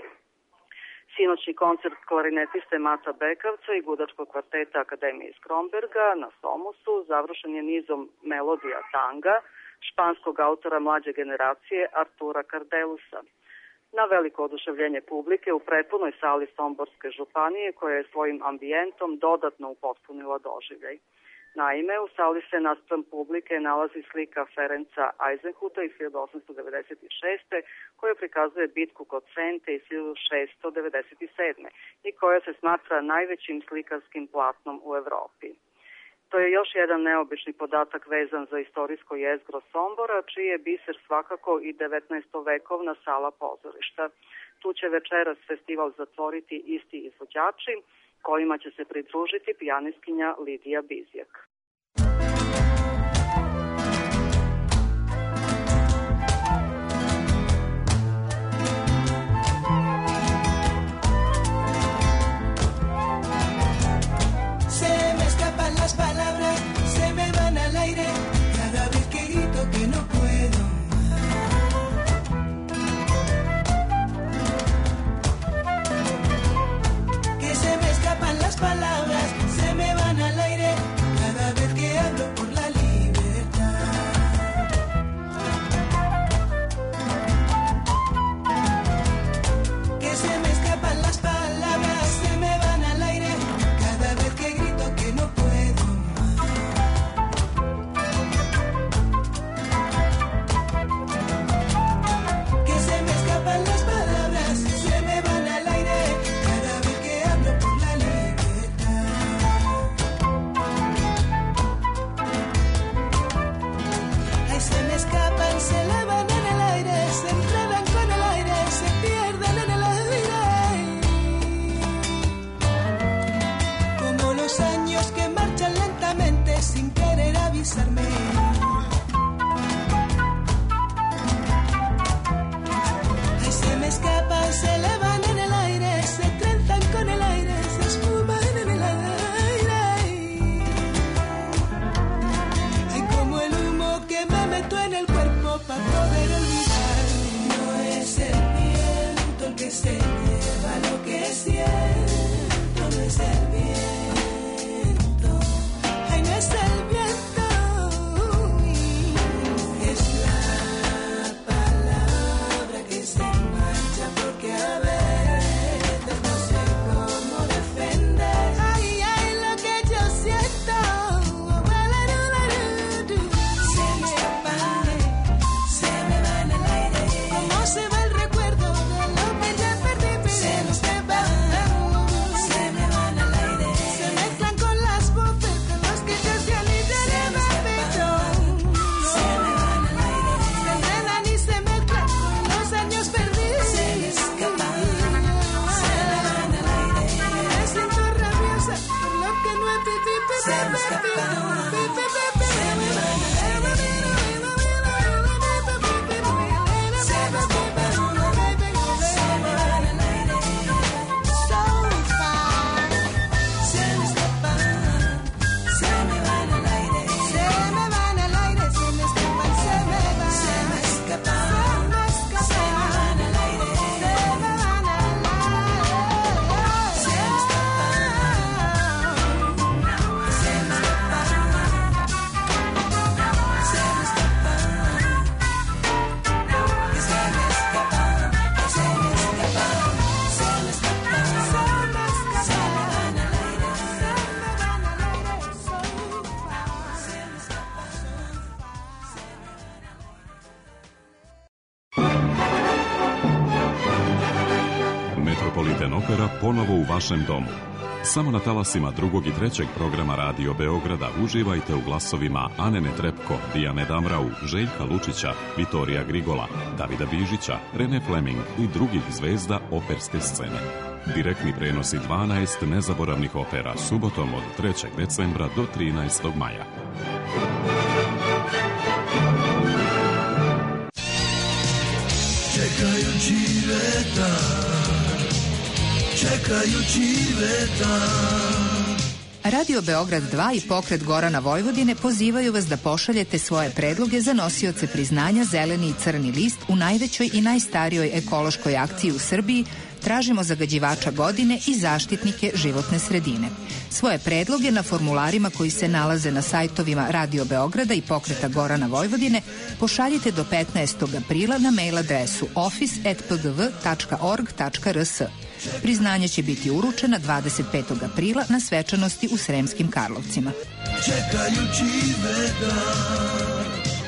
Sinoćni koncert klarinetiste Mata Bekavca i gudačkog kvarteta Akademije iz Kromberga na Somusu završen je nizom melodija tanga španskog autora mlađe generacije Artura Kardelusa. Na veliko oduševljenje publike u prepunoj sali Somborske županije, koja je svojim ambijentom dodatno upotpunila doživljaj. Naime, u sali se naspram publike nalazi slika Ferenca Eisenhuta iz hiljadu osamsto devedeset šeste. koja prikazuje bitku kod Sente iz hiljadu šeststo devedeset sedme. i koja se smatra najvećim slikarskim platnom u Evropi. To je još jedan neobični podatak vezan za istorijsko jezgro Sombora, čiji je biser svakako i devetnaestovekovna sala pozorišta. Tu će večeras festival zatvoriti isti izvođači, kojima će se pridružiti pijanistkinja Lidija Bizjak. siento, no es el viento, ay, no es el viento, es la palabra que se marcha porque a veces no sé cómo defender. Ay, ay, lo que yo siento, se me escapan, se me van al aire. Como se va el recuerdo de lo que ya perdí, se me escapan, se me van al aire. Se mezclan con las voces de los que ya se han ido de repente. Se me van al aire. Se enredan y se mezclan con los años perdidos. Se me escapan, se me van al aire. Me siento rabiosa por lo que no he vivido. Se me escapan, se me van al aire. Metropolitan Opera ponovo u vašem domu. Samo na talasima drugog i trećeg programa Radio Beograda uživajte u glasovima Anene Trepko, Dijane Damrau, Željka Lučića, Vitorija Grigola, Davida Bižića, Rene Fleming i drugih zvezda operske scene. Direktni prenosi dvanaest nezaboravnih opera subotom od trećeg decembra do trinaestog maja. Čekajući vetar, čekajući vetar. Radio Beograd dva i pokret Gorana Vojvodine pozivaju vas da pošaljete svoje predloge za nosioce priznanja Zeleni i Crni list u najvećoj i najstarijoj ekološkoj akciji u Srbiji Tražimo zagađivača godine i zaštitnike životne sredine. Svoje predloge na formularima koji se nalaze na sajtovima Radio Beograda i pokreta Gorana Vojvodine pošaljite do petnaestog aprila na mail adresu office at p g v tačka org tačka r s. Priznanje će biti uručena dvadeset petog aprila na svečanosti u Sremskim Karlovcima. Čekajući vedar.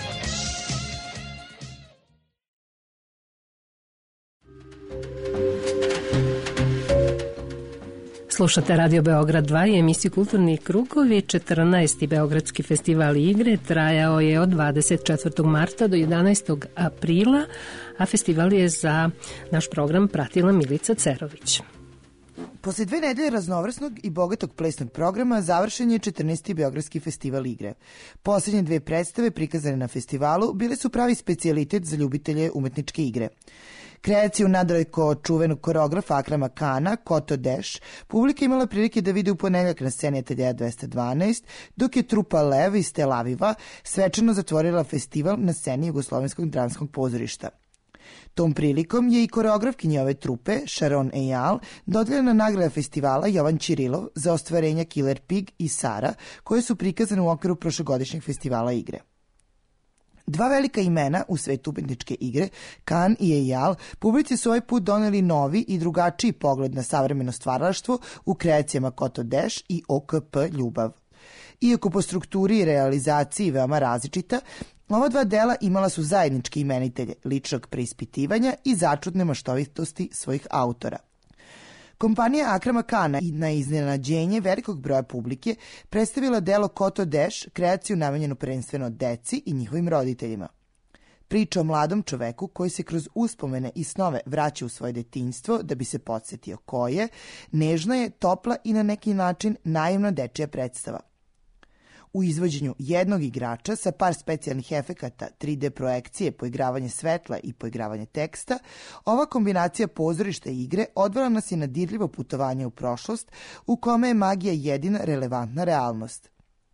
Slušate Radio Beograd dva i emisiju Kulturni krugovi. četrnaesti Beogradski festival igre trajao je od dvadeset četvrtog marta do jedanaestog aprila, a festival je za naš program pratila Milica Cerović. Posle dve nedelje raznovrsnog i bogatog plesnog programa završen je četrnaesti Beogradski festival igre. Poslednje dve predstave prikazane na festivalu bile su pravi specijalitet za ljubitelje umetničke igre. Kreaciju nadaleko čuvenog koreografa Akrama Kana, Koto Deš, publika imala prilike da vidi u ponedeljak na sceni Ateljeja dvesta dvanaest, dok je trupa Lev iz Tel Aviva svečano zatvorila festival na sceni Jugoslovenskog dramskog pozorišta. Tom prilikom je i koreografkinja ove trupe, Sharon Eyal, dodeljena nagrada festivala Jovan Ćirilov za ostvarenja Killer Pig i Sara, koje su prikazane u okviru prošlogodišnjeg festivala igre. Dva velika imena u svetu umetničke igre, Kan i Eyal, publici su ovaj put doneli novi i drugačiji pogled na savremeno stvaralaštvo u kreacijama Koto Deš i O K P Ljubav. Iako po strukturi i realizaciji veoma različita, ova dva dela imala su zajedničke imenitelje ličnog preispitivanja i začudne maštovitosti svojih autora. Kompanija Akrama Kana i na iznenađenje velikog broja publike predstavila delo Koto Deš, kreaciju namenjenu prvenstveno deci i njihovim roditeljima. Priča o mladom čoveku koji se kroz uspomene i snove vraća u svoje detinjstvo da bi se podsjetio ko je, nežna je, topla i na neki način naivna dečija predstava. U izvođenju jednog igrača sa par specijalnih efekata, tri D projekcije, poigravanje svetla i poigravanje teksta, ova kombinacija pozorišta i igre odvela nas je na dirljivo putovanje u prošlost u kome je magija jedina relevantna realnost.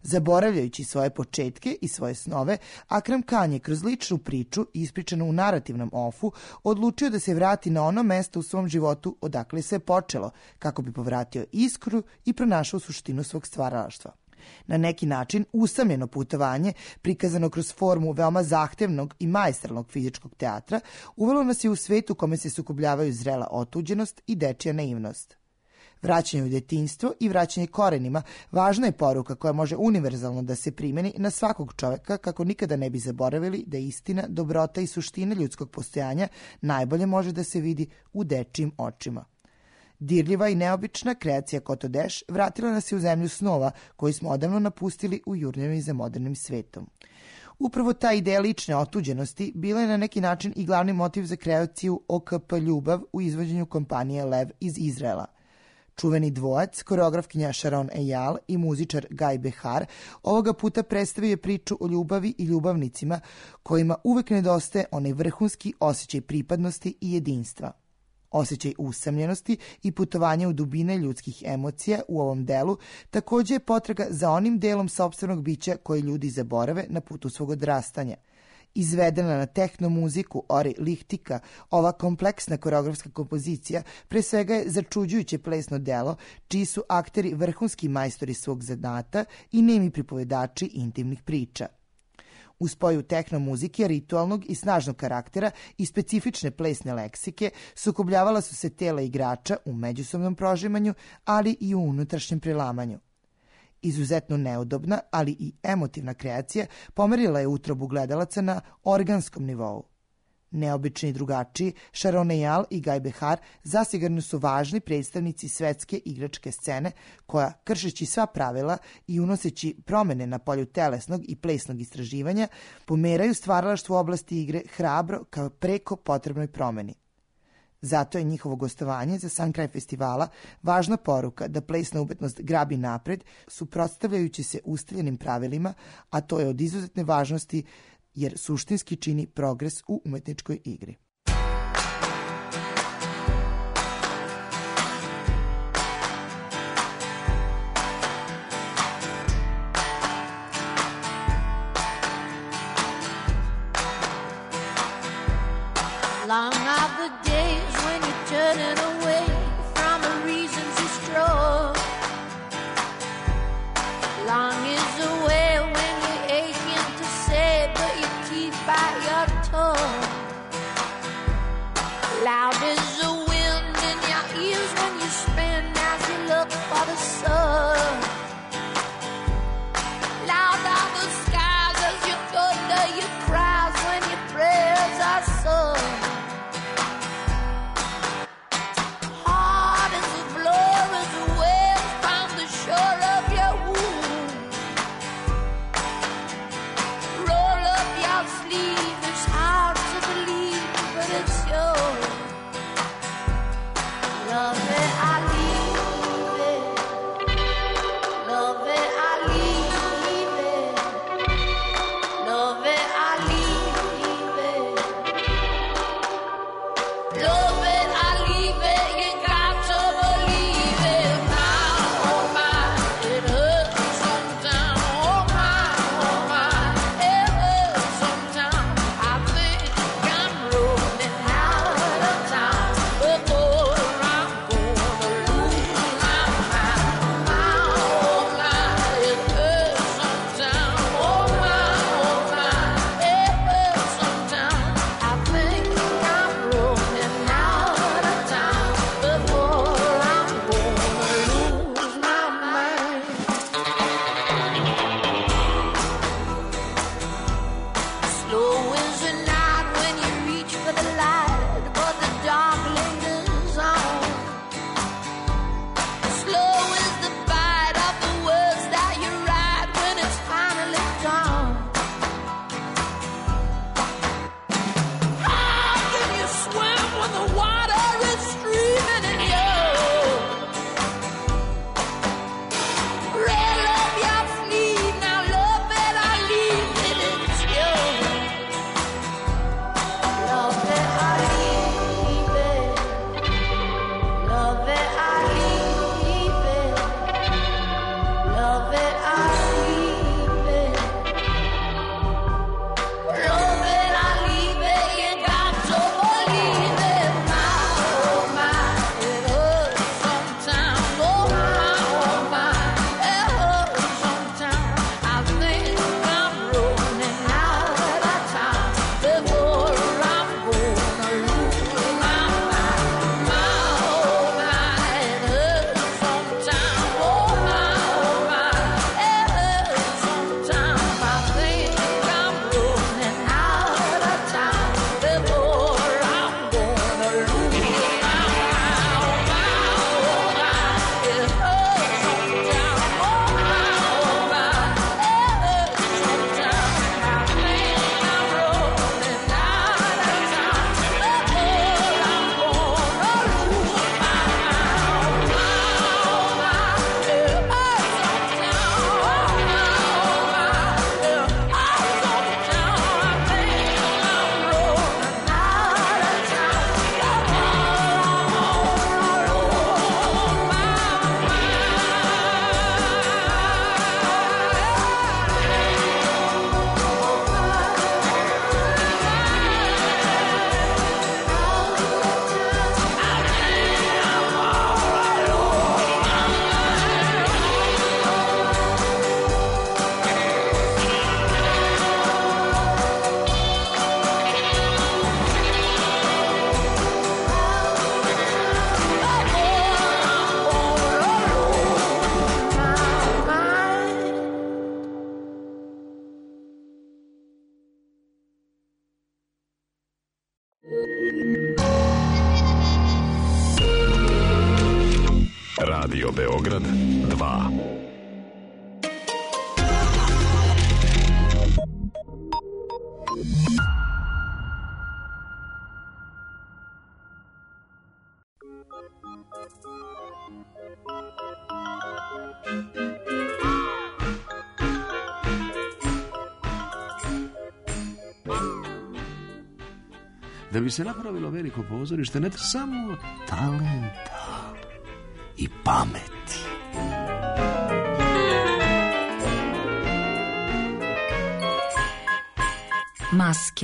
Zaboravljajući svoje početke i svoje snove, Akram Khan je kroz ličnu priču, ispričanu u narativnom ofu, odlučio da se vrati na ono mesto u svom životu odakle je sve počelo, kako bi povratio iskru i pronašao suštinu svog stvaralaštva. Na neki način usamljeno putovanje, prikazano kroz formu veoma zahtevnog i maestralnog fizičkog teatra, uvelo nas je u svet u kome se sukobljavaju zrela otuđenost i dečija naivnost. Vraćanje u detinjstvo i vraćanje korenima važna je poruka koja može univerzalno da se primeni na svakog čoveka kako nikada ne bi zaboravili da istina, dobrota i suština ljudskog postojanja najbolje može da se vidi u dečijim očima. Dirljiva i neobična kreacija Koto Deš vratila nas je u zemlju snova koju smo odavno napustili u jurnjavi za modernim svetom. Upravo ta ideja lične otuđenosti bila je na neki način i glavni motiv za kreaciju O K P Ljubav u izvođenju kompanije Lev iz Izraela. Čuveni dvojac, koreografkinja Sharon Eyal i muzičar Guy Behar, ovoga puta predstavio je priču o ljubavi i ljubavnicima kojima uvek nedostaje onaj vrhunski osjećaj pripadnosti i jedinstva. Osjećaj usamljenosti i putovanje u dubine ljudskih emocija u ovom delu također je potraga za onim delom sopstvenog bića koji ljudi zaborave na putu svog odrastanja. Izvedena na tehno muziku Ori Lihtika, ova kompleksna koreografska kompozicija pre svega je začuđujuće plesno delo, čiji su akteri vrhunski majstori svog zanata i nemi pripovedači intimnih priča. U spoju tehno muzike, ritualnog i snažnog karaktera i specifične plesne leksike sukobljavala su se tela igrača u međusobnom prožimanju, ali i u unutrašnjem prelamanju. Izuzetno neudobna, ali i emotivna kreacija pomerila je utrobu gledalaca na organskom nivou. Neobični i drugačiji, Sharon Eyal i Guy Behar zasigurno su važni predstavnici svetske igračke scene koja, kršeći sva pravila i unoseći promene na polju telesnog i plesnog istraživanja, pomeraju stvaralaštvo u oblasti igre hrabro kao preko potrebnoj promeni. Zato je njihovo gostovanje za sam kraj festivala važna poruka da plesna umetnost grabi napred, suprotstavljajući se ustaljenim pravilima, a to je od izuzetne važnosti jer suštinski čini progres u umetničkoj igri. Long are the days when you're turning away from the reasons you strove. Long is the way when you're aching to say, but you keep by your tongue. Radio Beograd dva. Da bi se napravilo veliko pozorište, ne treba samo talenta i pameti. Maske.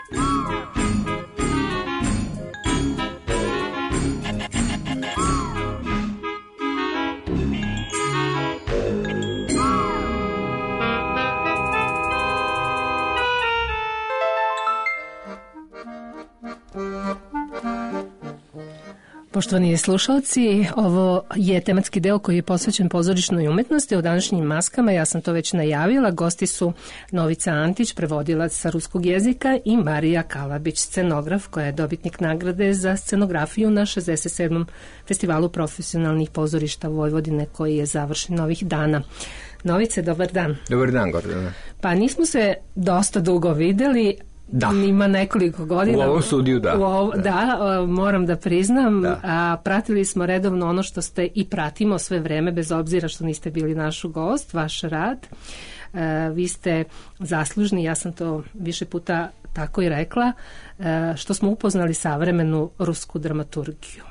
Poštovani slušalci, ovo je tematski deo koji je posvećen pozorišnoj umetnosti o današnjim maskama. Ja sam to već najavila. Gosti su Novica Antić, prevodilac sa ruskog jezika, i Marija Kalabić, scenograf, koja je dobitnik nagrade za scenografiju na šezdeset sedmom festivalu profesionalnih pozorišta Vojvodine, koji je završen ovih dana. Novice, dobar dan. Dobar dan, Gordana. Pa nismo se dosta dugo videli. Da. Ima nekoliko godina. U ovom studiju, da. U ovo, da. da, moram da priznam. Da. A, pratili smo redovno ono što ste i pratimo sve vreme, bez obzira što niste bili naš gost, vaš rad. A, vi ste zaslužni, ja sam to više puta tako i rekla, a, što smo upoznali savremenu rusku dramaturgiju.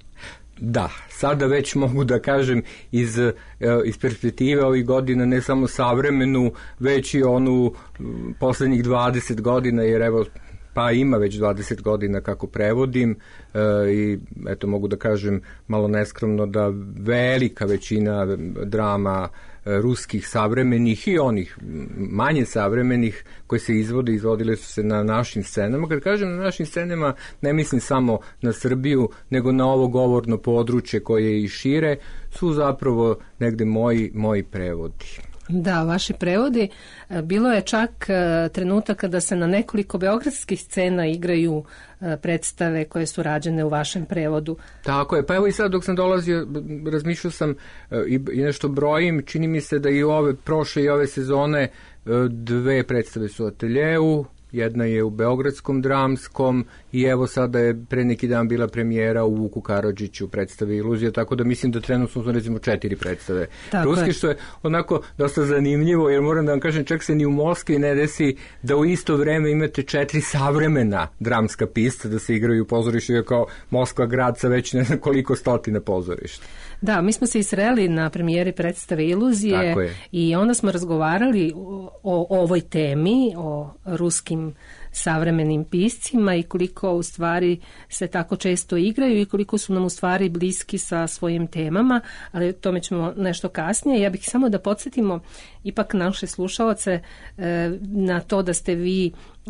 Da, sada već mogu da kažem iz, iz perspektive ovih godina ne samo savremenu, već i onu poslednjih dvadeset godina, jer evo, pa ima već dvadeset godina kako prevodim e, i eto mogu da kažem malo neskromno da velika većina drama e, ruskih savremenih i onih manje savremenih koje se izvode, izvodile su se na našim scenama. Kad kažem na našim scenama, ne mislim samo na Srbiju, nego na ovo govorno područje koje je i šire, su zapravo negde moji, moji prevodi. Da, vaši prevodi. Bilo je čak trenutak kada se na nekoliko beogradskih scena igraju predstave koje su rađene u vašem prevodu. Tako je, pa evo i sad dok sam dolazio, razmišljao sam i, i nešto brojim, čini mi se da i ove prošle i ove sezone dve predstave su u ateljeu, jedna je u Beogradskom dramskom i evo sada je pre neki dan bila premijera u Vuku Karadžiću predstave Iluzija, tako da mislim da trenutno su recimo četiri predstave tako ruske, je. Što je onako dosta zanimljivo, jer moram da vam kažem, čak se ni u Moskvi ne desi da u isto vreme imate četiri savremena dramska pisca da se igraju u pozorištu, kao Moskva grad sa već ne znam koliko stotina pozorišta. Da, mi smo se i sreli na premijeri predstave Iluzije i onda smo razgovarali o, o ovoj temi, o ruskim savremenim piscima i koliko u stvari se tako često igraju i koliko su nam u stvari bliski sa svojim temama, ali o tome ćemo nešto kasnije. Ja bih samo da podsjetimo ipak naše slušalce e, na to da ste vi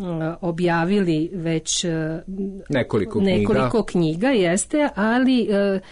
objavili već nekoliko, nekoliko knjiga. knjiga, jeste, ali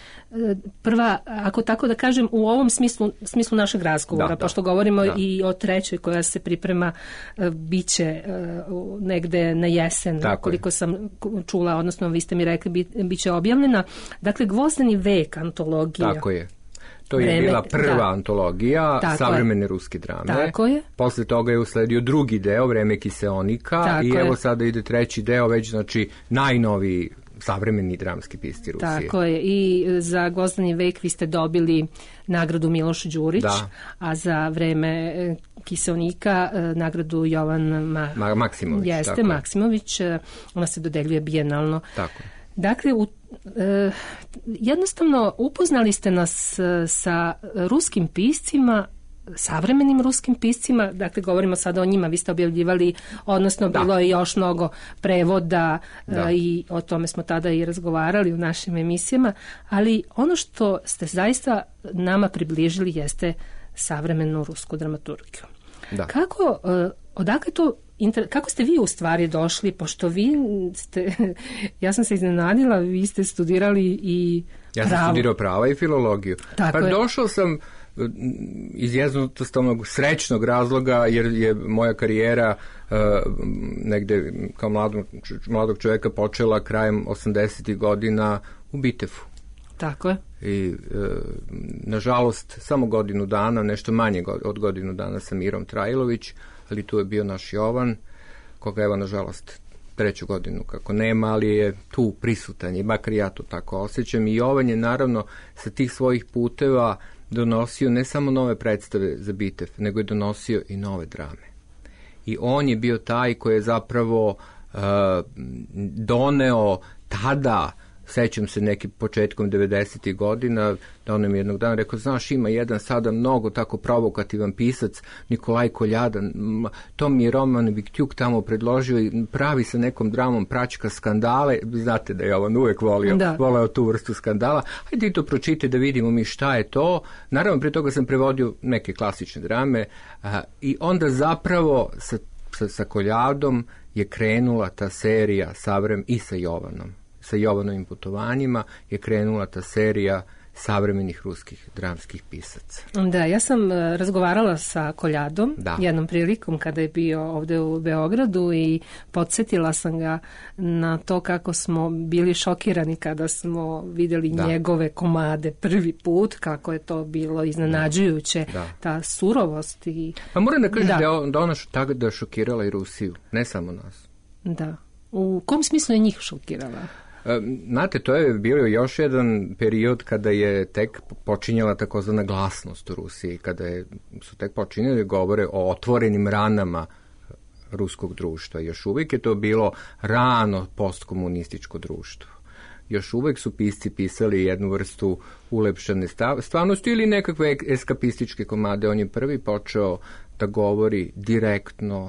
prva, ako tako da kažem, u ovom smislu, smislu našeg razgovora, da, pošto govorimo da. i o trećoj koja se priprema, biće negde na jesen, tako koliko je. sam čula, odnosno vi ste mi rekli, bit, biće objavljena. Dakle, Gvozdeni vek, antologija. Tako je. To je Vreme, bila prva da. antologija tako savremene je. ruske drame. Tako je. Posle toga je usledio drugi deo, Vreme kiseonika, tako i evo je. sada ide treći deo, već znači najnoviji savremeni dramski pisci Rusije. Tako je. I za Gvozdeni vek vi ste dobili nagradu Miloš Đurić, da. a za Vreme kiseonika nagradu Jovan Ma... Ma, Maksimović. Jeste, Maksimović. Ona se dodeljuje bijenalno. Tako je. Dakle, u, e, jednostavno upoznali ste nas sa ruskim piscima, savremenim ruskim piscima, dakle govorimo sada o njima, vi ste objavljivali, odnosno da. bilo je još mnogo prevoda da. i o tome smo tada i razgovarali u našim emisijama, ali ono što ste zaista nama približili jeste savremenu rusku dramaturgiju. Da. Kako, odakle to kako ste vi u stvari došli, pošto vi ste, ja sam se iznenadila, vi ste studirali i pravo. Ja sam studirao prava i filologiju. Tako pa je. došao sam iz jednostavnog srećnog razloga, jer je moja karijera uh, negde kao mladog, mladog čovjeka počela krajem osamdesetih godina u Bitefu. Tako je. I, e, nažalost, samo godinu dana, nešto manje od godinu dana sa Mirom Trajlović, ali tu je bio naš Jovan, koga evo, nažalost, treću godinu kako nema, ali je tu prisutan i makar ja to tako osjećam. I Jovan je naravno sa tih svojih puteva donosio ne samo nove predstave za Bitev, nego je donosio i nove drame. I on je bio taj koji je zapravo uh, doneo tada, sećam se nekim početkom devedesetih godina, da on nam jednog dana rekao, znaš, ima jedan sada mnogo tako provokativan pisac, Nikolaj Koljadan, to mi je Roman Viktjuk tamo predložio i pravi sa nekom dramom praćka skandale, znate da je on uvek volio, da. voleo tu vrstu skandala, hajde ti to pročitaj da vidimo mi šta je to. Naravno, pre toga sam prevodio neke klasične drame a, i onda zapravo sa, sa, sa Koljadom je krenula ta serija savrem i sa Jovanom. Sa Jovanovim putovanjima je krenula ta serija savremenih ruskih dramskih pisaca. Da, ja sam razgovarala sa Koljadom da. jednom prilikom kada je bio ovde u Beogradu i podsjetila sam ga na to kako smo bili šokirani kada smo vidjeli da. njegove komade prvi put, kako je to bilo iznenađujuće, da. ta surovost. I... Pa moram da kažem da, da ona tako da šokirala i Rusiju, ne samo nas. Da. U kom smislu je njih šokirala? Znate, to je bio još jedan period kada je tek počinjala takozvana glasnost u Rusiji, kada je, su tek počinjali govore o otvorenim ranama ruskog društva. Još uvijek je to bilo rano postkomunističko društvo. Još uvijek su pisci pisali jednu vrstu ulepšane stvarnosti ili nekakve eskapističke komade. On je prvi počeo da govori direktno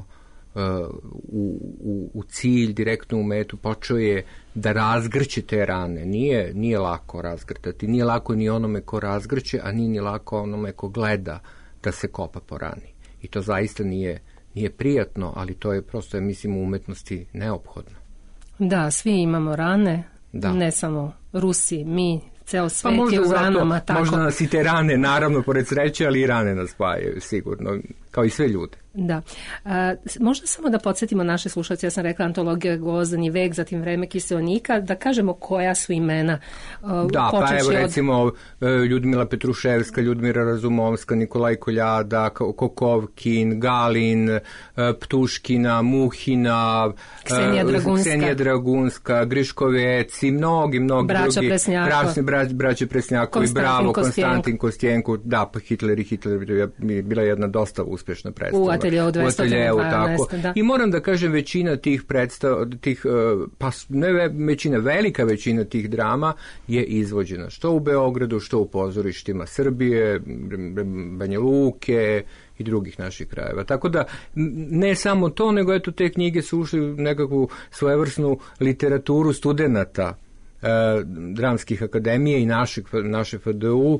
U, u, u cilj, direktno u metu, počeo je da razgrće te rane. Nije, nije lako razgrtati, nije lako ni onome ko razgrće, a nije ni lako onome ko gleda da se kopa po rani. I to zaista nije, nije prijatno, ali to je prosto, ja mislim, u umetnosti neophodno. Da, svi imamo rane, da. ne samo Rusi, mi, ceo svet pa je u ranama. Tako. Možda nas i te rane, naravno, pored sreće, ali i rane nas spajaju, sigurno, kao i sve ljude. Da. A, možda samo da podsjetimo naše slušalce, ja sam rekla antologija Gvozdeni vek, zatim Vreme kiseonika, da kažemo koja su imena. A, da, pa evo od... recimo Ljudmila Petruševska, Ljudmila Razumovska, Nikolaj Koljada, Kokovkin, Galin, Ptuškina, Muhina, Ksenija Dragunska, Ksenija Dragunska Griškovec i mnogi, mnogi braća drugi. Presnjako. Braća, brać, braća Presnjakovi, bravo, Konstantin Kostjenko, da, pa Hitler i Hitler je bila jedna dosta uspješna predstava. U ateljeu dvesta dvanaest, da. I moram da kažem, većina tih predstava, tih, pa ne većina, velika većina tih drama je izvođena, što u Beogradu, što u pozorištima Srbije, Banja Luke i drugih naših krajeva. Tako da, ne samo to, nego eto, te knjige su ušli u nekakvu svojevrsnu literaturu studenata dramskih akademije i našeg, naše F D U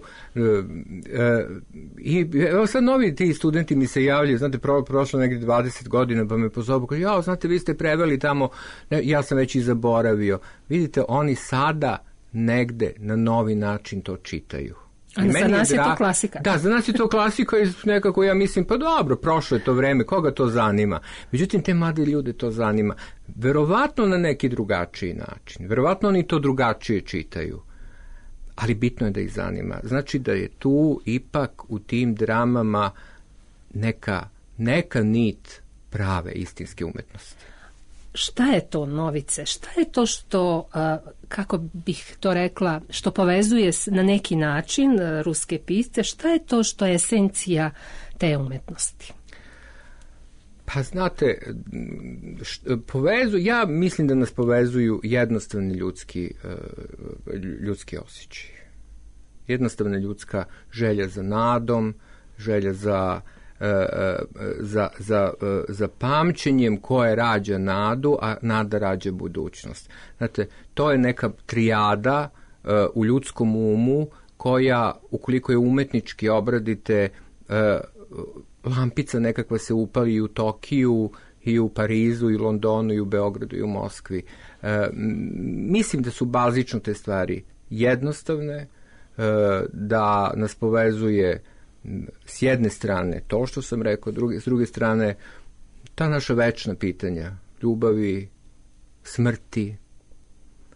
i evo sad novi ti studenti mi se javljaju, znate, pro, prošlo negdje dvadeset godina pa me pozovu, kao, ja, znate, vi ste preveli tamo, ja sam već i zaboravio. Vidite, oni sada negde na novi način to čitaju. A za nas je, dra... je to klasika. Da, za nas je to klasika i nekako ja mislim, pa dobro, prošlo je to vreme, koga to zanima? Međutim, te mlade ljude to zanima. Verovatno na neki drugačiji način. Verovatno oni to drugačije čitaju. Ali bitno je da ih zanima. Znači da je tu ipak u tim dramama neka, neka nit prave istinske umetnosti. Šta je to, Novice? Šta je to što, kako bih to rekla, što povezuje na neki način ruske pisce? Šta je to što je esencija te umetnosti? Pa znate, povezu, ja mislim da nas povezuju jednostavni ljudski, ljudski osjećaj. Jednostavna ljudska želja za nadom, želja za Za, za, za pamćenjem koje rađa nadu, a nada rađa budućnost. Znate, to je neka trijada uh, u ljudskom umu koja, ukoliko je umetnički obradite, uh, lampica nekakva se upali i u Tokiju, i u Parizu, i u Londonu, i u Beogradu, i u Moskvi. Uh, mislim da su bazično te stvari jednostavne, uh, da nas povezuje s jedne strane to što sam rekao, druge, s druge strane ta naša večna pitanja ljubavi, smrti,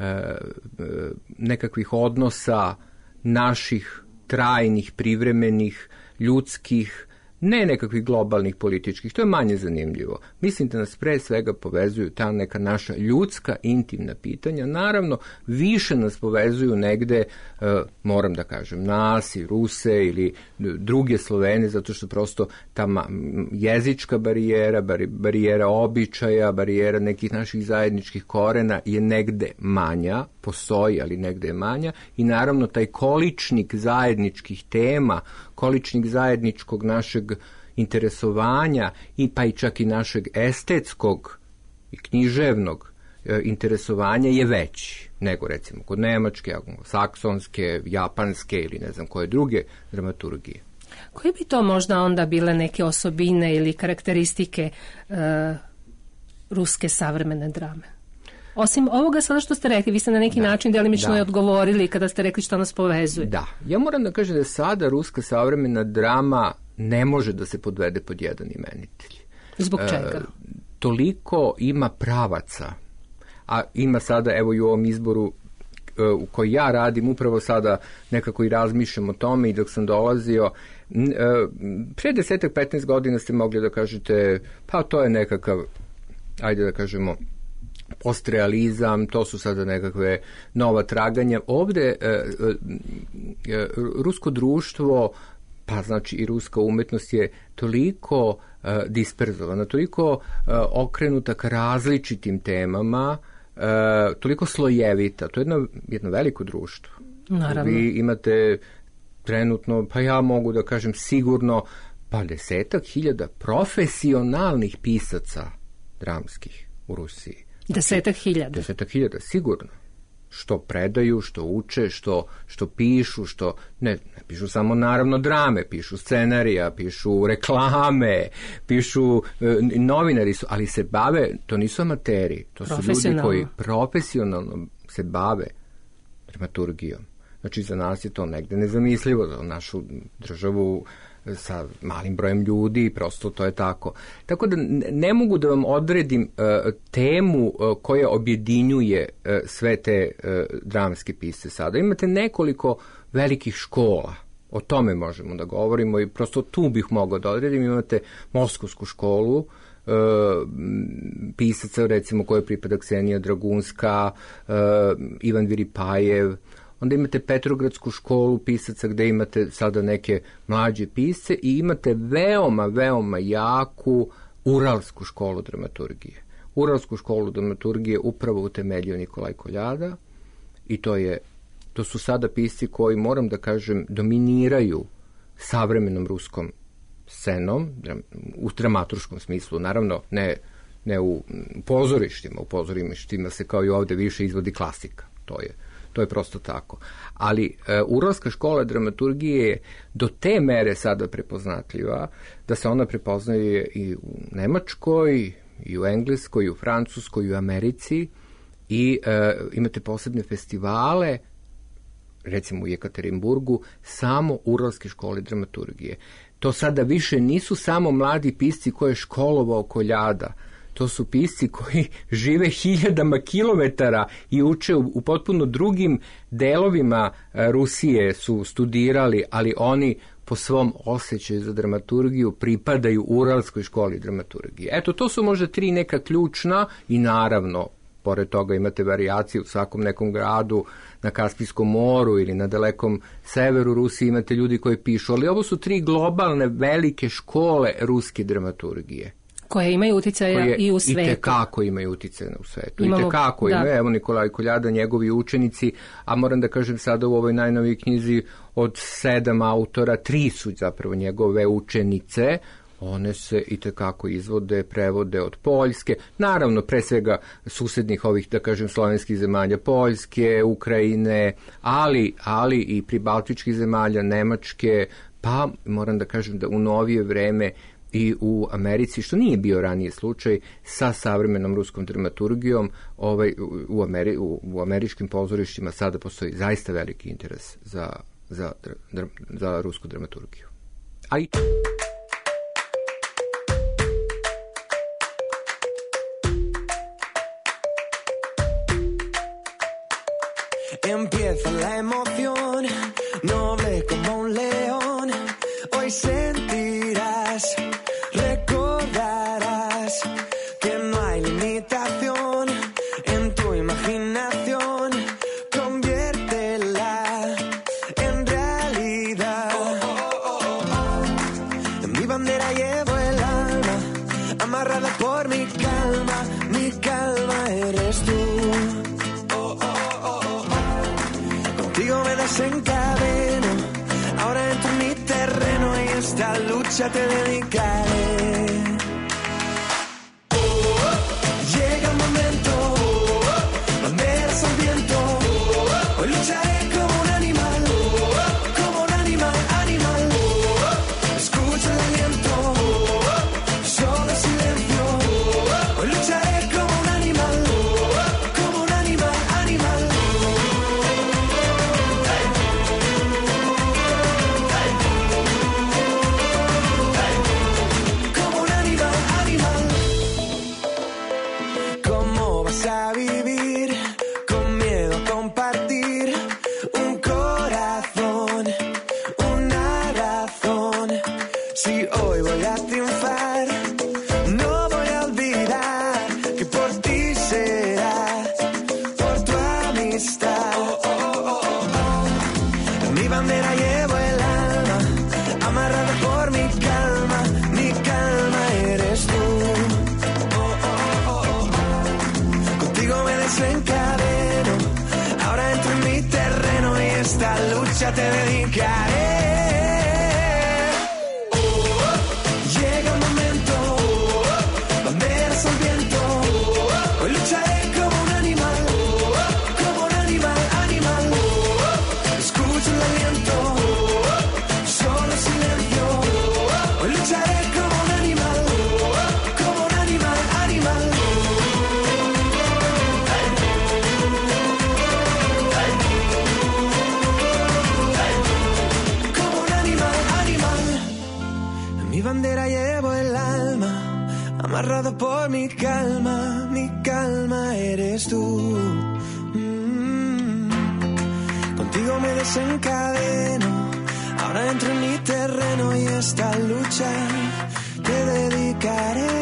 nekakvih odnosa naših trajnih, privremenih, ljudskih, ne nekakvih globalnih političkih, to je manje zanimljivo. Mislim da nas pre svega povezuju ta neka naša ljudska, intimna pitanja. Naravno, više nas povezuju negde, e, moram da kažem, nas i Ruse ili druge Slovene, zato što prosto ta jezička barijera, barijera običaja, barijera nekih naših zajedničkih korena je negde manja, postoji, ali negde je manja, i naravno taj količnik zajedničkih tema, količnik zajedničkog našeg interesovanja i pa i čak i našeg estetskog i književnog e, interesovanja je veći nego recimo kod nemačke, saksonske, japanske ili ne znam koje druge dramaturgije. Koje bi to možda onda bile neke osobine ili karakteristike e, ruske savremene drame? Osim ovoga sada što ste rekli, vi ste na neki da, način delimično i odgovorili kada ste rekli što nas povezuje. Da, ja moram da kažem da sada ruska savremena drama ne može da se podvede pod jedan imenitelj. Zbog čega? E, toliko ima pravaca, a ima sada, evo i u ovom izboru e, u koji ja radim, upravo sada nekako i razmišljam o tome i dok sam dolazio, e, pre desetak, petnaest godina ste mogli da kažete, pa to je nekakav, ajde da kažemo, postrealizam, to su sada nekakve nova traganja. Ovde e, e, rusko društvo, pa znači i ruska umetnost je toliko e, disperzovana, toliko e, okrenuta ka različitim temama, e, toliko slojevita. To je jedno, jedno veliko društvo. Naravno. Vi imate trenutno, pa ja mogu da kažem sigurno, pa desetak hiljada profesionalnih pisaca dramskih u Rusiji. Desetak hiljada. Desetak hiljada, sigurno. Što predaju, što uče, što, što pišu, što... Ne, ne pišu samo naravno drame, pišu scenarija, pišu reklame, pišu... E, novinari su, ali se bave, to nisu amateri, to su ljudi koji profesionalno se bave dramaturgijom. Znači, za nas je to negde nezamislivo, za našu državu sa malim brojem ljudi, prosto to je tako. Tako da ne mogu da vam odredim uh, temu uh, koja objedinjuje uh, sve te uh, dramske pisce sada. Imate nekoliko velikih škola, o tome možemo da govorimo i prosto tu bih mogao da odredim. Imate Moskovsku školu, uh, pisaca recimo koje pripada Ksenija Dragunska, uh, Ivan Viripajev. Onda imate Petrogradsku školu pisaca gde imate sada neke mlađe pisce i imate veoma, veoma jaku Uralsku školu dramaturgije. Uralsku školu dramaturgije upravo utemeljio Nikolaj Koljada i to je, to su sada pisci koji, moram da kažem, dominiraju savremenom ruskom scenom, u dramaturškom smislu, naravno ne, ne u pozorištima, u pozorištima se kao i ovde više izvodi klasika, to je To je prosto tako. Ali e, Uralska škola dramaturgije je do te mere sada prepoznatljiva da se ona prepoznaje i u Nemačkoj, i u Engleskoj, i u Francuskoj, i u Americi i e, imate posebne festivale, recimo u Jekaterinburgu, samo Uralske škole dramaturgije. To sada više nisu samo mladi pisci koje je školovao Koljada, to su pisci koji žive hiljadama kilometara i uče u, u potpuno drugim delovima Rusije su studirali, ali oni po svom osjećaju za dramaturgiju pripadaju Uralskoj školi dramaturgije. Eto, to su možda tri neka ključna i naravno, pored toga imate varijacije u svakom nekom gradu, na Kaspijskom moru ili na dalekom severu Rusije imate ljudi koji pišu, ali ovo su tri globalne velike škole ruske dramaturgije. Koje imaju uticaja i u svetu. I tekako imaju uticaja u svetu. Imamo, I tekako da. imaju, evo Nikolaj Koljada, njegovi učenici, a moram da kažem sada u ovoj najnovijoj knjizi od sedam autora, tri su zapravo njegove učenice, one se i tekako izvode, prevode od Poljske, naravno pre svega susednih ovih, da kažem, slovenskih zemalja, Poljske, Ukrajine, ali, ali i pribaltičkih zemalja, Nemačke, pa moram da kažem da u novije vreme i u Americi, što nije bio ranije slučaj, sa savremenom ruskom dramaturgijom, ovaj, u, Ameri, u, u američkim pozorištima sada postoji zaista veliki interes za, za, za, za rusku dramaturgiju. マ i... desencadeno. Ahora entro en mi terreno y esta lucha te dedicaré. Llega el momento, banderas al viento. Hoy lucharé como un animal, como un animal, animal. Escucha el aliento, solo silencio. Hoy lucharé como un animal, como un animal, animal. Como un animal, animal. ¿Cómo vas a vivir con miedo a compartir un corazón, una razón? Si hoy voy a triunfar, no voy a olvidar que por ti será, por tu amistad. Mi bandera llevo el alma, amarrada por mi calma, mi calma eres tú. Contigo me desencadeno, ahora entro en mi terreno y esta lucha te dedicaré. Llega el momento, banderas al viento. Hoy lucharé como un animal, como un animal, animal. Escucho el aliento, solo silencio. Hoy lucharé como un animal, como un animal, animal. Como un animal, animal. En mi bandera llevo el alma, amarrado por mi calma, mi calma eres tú. Mm. Contigo me desencadeno, ahora entro en mi terreno y esta lucha te dedicaré.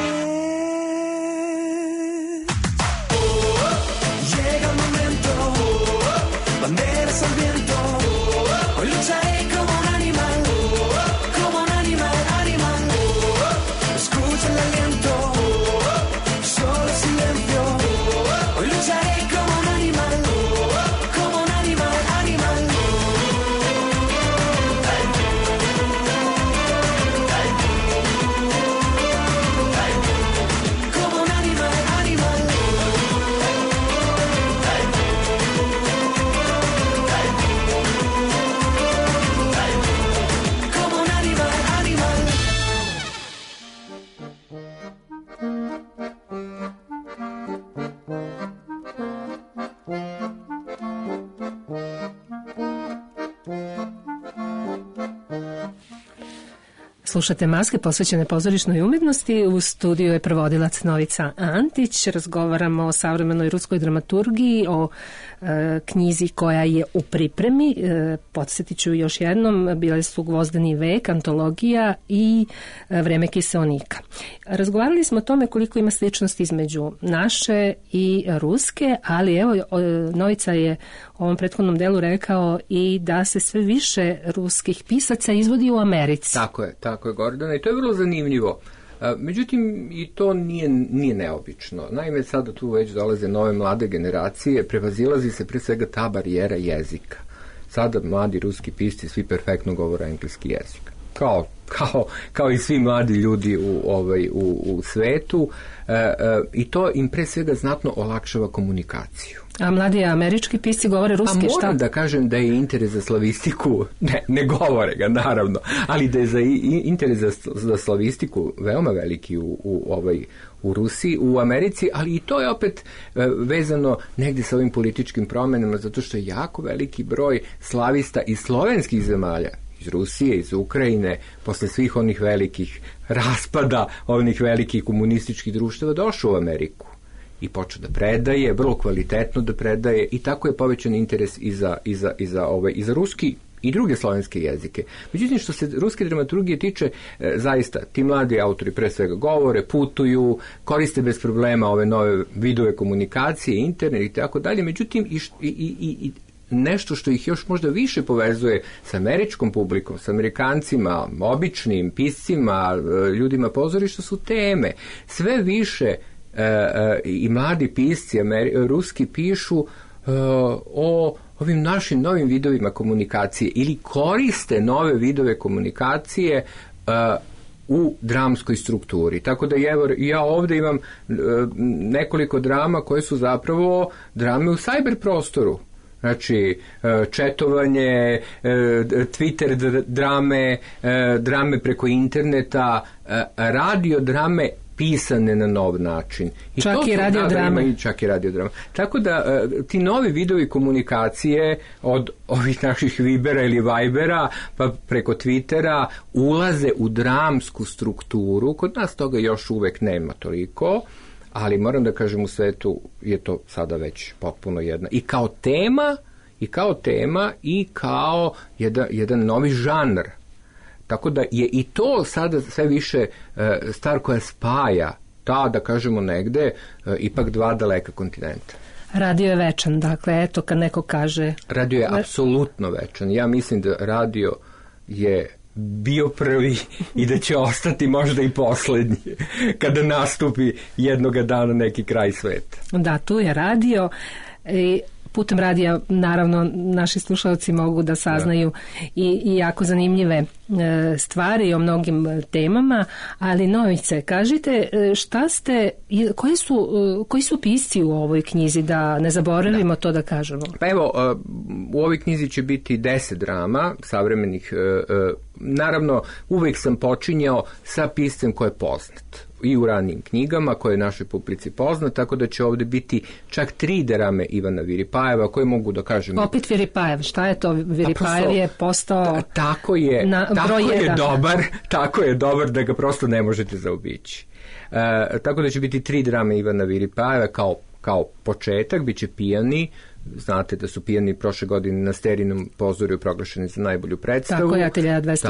Llega el momento, banderas al viento. Hoy lucharé como un animal, como un animal, animal. Escucha el aliento, solo silencio. Hoy lucharé como un animal, como un animal, animal. Como un animal, animal. Como un animal, animal. Slušate Maske posvećene pozorišnoj umjetnosti. U studiju je prevodilac Novica Antić. Razgovaramo o savremenoj ruskoj dramaturgiji, o e, knjizi koja je u pripremi. E, podsjetit ću još jednom, bile su Gvozdeni vek, antologija i e, Vreme kiseonika. Razgovarali smo o tome koliko ima sličnosti između naše i ruske, ali evo, o, Novica je u ovom prethodnom delu rekao i da se sve više ruskih pisaca izvodi u Americi. Tako je, tako je, Gordana, i to je vrlo zanimljivo. Međutim, i to nije, nije neobično. Naime, sada tu već dolaze nove mlade generacije, prevazilazi se pre svega ta barijera jezika. Sada mladi ruski pisci svi perfektno govore engleski jezik. Kao, kao, kao i svi mladi ljudi u, ovaj, u, u svetu. E, e, I to im pre svega znatno olakšava komunikaciju. A mladi američki pisci govore ruski, šta? šta? Moram da kažem da je interes za slavistiku, ne, ne govore ga naravno, ali da je za interes za, za slavistiku veoma veliki u, u, ovaj, u Rusiji, u Americi, ali i to je opet e, vezano negdje sa ovim političkim promenama, zato što je jako veliki broj slavista iz slovenskih zemalja, iz Rusije, iz Ukrajine, posle svih onih velikih raspada, onih velikih komunističkih društava, došao u Ameriku i počeo da predaje, vrlo kvalitetno da predaje, i tako je povećan interes i za, i za, i za, ove, i za ruski i druge slovenske jezike. Međutim, što se ruske dramaturgije tiče, e, zaista, ti mladi autori pre svega govore, putuju, koriste bez problema ove nove vidove komunikacije, internet i tako dalje, međutim, i, i, i, i nešto što ih još možda više povezuje sa američkom publikom, sa Amerikancima, običnim piscima, ljudima pozorišta, su teme. Sve više e, e, i mladi pisci Ameri- ruski pišu e, o ovim našim novim vidovima komunikacije ili koriste nove vidove komunikacije uh, u dramskoj strukturi. Tako da evo, ja ovde imam uh, nekoliko drama koje su zapravo drame u cyber prostoru. Znači, četovanje, Twitter drame, drame preko interneta, radio drame pisane na nov način. I čak to i radio drame. Čak i radio drame. Tako da ti novi vidovi komunikacije od ovih naših Vibera ili Vibera pa preko Twittera ulaze u dramsku strukturu. Kod nas toga još uvek nema toliko, ali moram da kažem u svetu je to sada već potpuno jedna. I kao tema, i kao tema, i kao jedan, jedan novi žanr. Tako da je i to sada sve više e, stvar koja spaja ta, da kažemo negde, e, ipak dva daleka kontinenta. Radio je večan, dakle, eto kad neko kaže... Radio je apsolutno večan. Ja mislim da radio je bio prvi i da će ostati možda i poslednji kada nastupi jednoga dana neki kraj sveta. Da, tu je radio i putem radija naravno naši slušalci mogu da saznaju i, i jako zanimljive e, stvari o mnogim temama, ali Novice, kažite šta ste, koji su, koji su pisci u ovoj knjizi, da ne zaboravimo da. to da kažemo. Pa evo, u ovoj knjizi će biti deset drama savremenih, naravno uvek sam počinjao sa piscem ko je poznat i u ranijim knjigama koje je našoj publici poznat, tako da će ovde biti čak tri drame Ivana Viripajeva koje mogu da kažem... Opet Viripajev, šta je to? Viripajev je postao tako je, na tako broj je jedan. dobar, tako je dobar da ga prosto ne možete zaobići. E, tako da će biti tri drame Ivana Viripajeva kao, kao početak, bit će Pijani. Znate da su Pijani prošle godine na Sterinom pozorju proglašeni za najbolju predstavu. Tako je, Atelja dvesta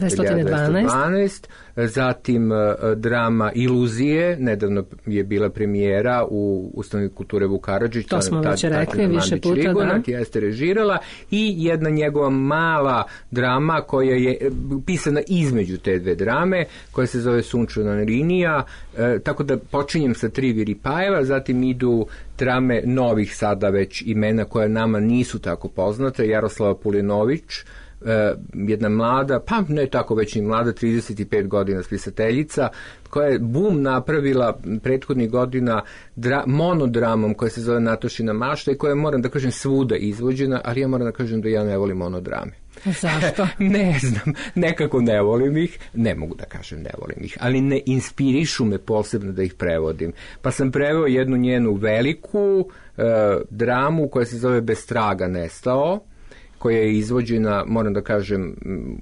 dvanaest. Zatim drama Iluzije, nedavno je bila premijera u Ustanovi kulture Vuk Karadžić. To smo već rekli više puta, Rigonak, da. Jeste režirala i jedna njegova mala drama koja je pisana između te dve drame, koja se zove Sunčana linija, e, tako da počinjem sa tri Viripajeva, zatim idu drame novih sada već imena koja nama nisu tako poznate, Jaroslava Pulinović, eh, jedna mlada, pa ne tako već i mlada, trideset pet godina spisateljica, koja je bum napravila prethodnih godina dra, monodramom koja se zove Natošina mašta i koja je, moram da kažem, svuda izvođena, ali ja moram da kažem da ja ne volim monodrame. Zašto? Ne znam, nekako ne volim ih, ne mogu da kažem ne volim ih, ali ne inspirišu me posebno da ih prevodim. Pa sam preveo jednu njenu veliku e, dramu koja se zove Bez traga nestao, koja je izvođena, moram da kažem,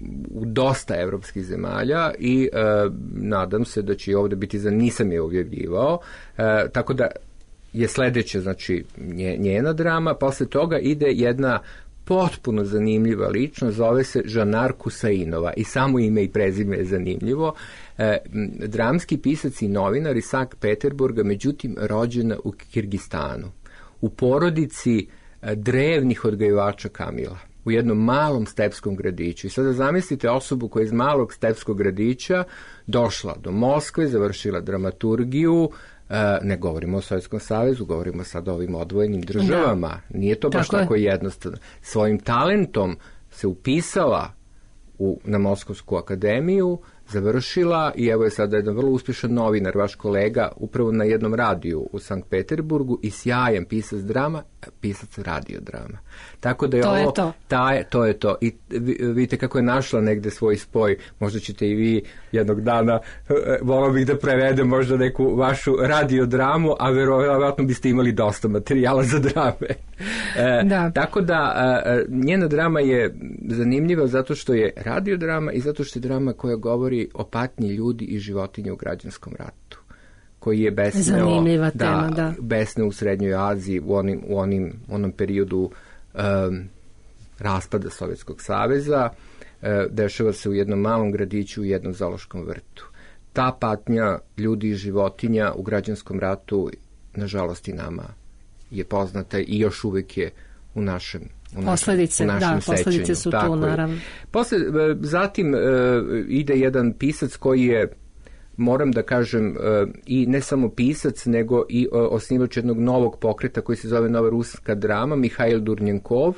u dosta evropskih zemalja i e, nadam se da će i ovde biti, za nisam je objavljivao, e, tako da je sledeća, znači, njena drama, posle toga ide jedna potpuno zanimljiva ličnost, zove se Žanar Kusainova i samo ime i prezime je zanimljivo. E, dramski pisac i novinar iz Sankt Peterburga, međutim rođena u Kirgistanu, u porodici e, drevnih odgajivača Kamila, u jednom malom stepskom gradiću. I sada zamislite osobu koja je iz malog stepskog gradića došla do Moskve, završila dramaturgiju. Uh, ne govorimo o Sovjetskom savezu, govorimo sad o ovim odvojenim državama. Da. Nije to baš tako, tako jednostavno. Svojim talentom se upisala u, na Moskovsku akademiju, završila i evo je sada jedan vrlo uspješan novinar, vaš kolega, upravo na jednom radiju u Sankt Peterburgu i sjajan pisac drama, pisac radio drama. Tako da je to ovo... Je to. Ta, to je to. I vidite kako je našla negde svoj spoj. Možda ćete i vi jednog dana, volao bih da prevedem možda neku vašu radio dramu, a verovatno biste imali dosta materijala za drame. E, da. Tako da njena drama je zanimljiva zato što je radio drama i zato što je drama koja govori o patnji ljudi i životinja u građanskom ratu, koji je besneo, zanimljiva tema, da, da. besneo u Srednjoj Aziji u onim, u onim, onom periodu um, raspada Sovjetskog saveza. Uh, dešava se u jednom malom gradiću u jednom zoološkom vrtu. Ta patnja ljudi i životinja u građanskom ratu, nažalost i nama, je poznata i još uvek je u našem U posledice, našem, u našem da, posledice su tu, naravno. Posle, zatim uh, ide jedan pisac koji je moram da kažem i ne samo pisac, nego i osnivač jednog novog pokreta koji se zove Nova ruska drama, Mihail Durnjenkov,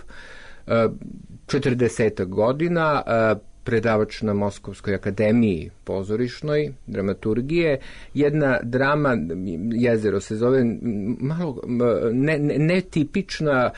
četrdesetak godina, predavač na Moskovskoj akademiji pozorišnoj dramaturgije. Jedna drama, Jezero se zove, malo ne, ne, netipična,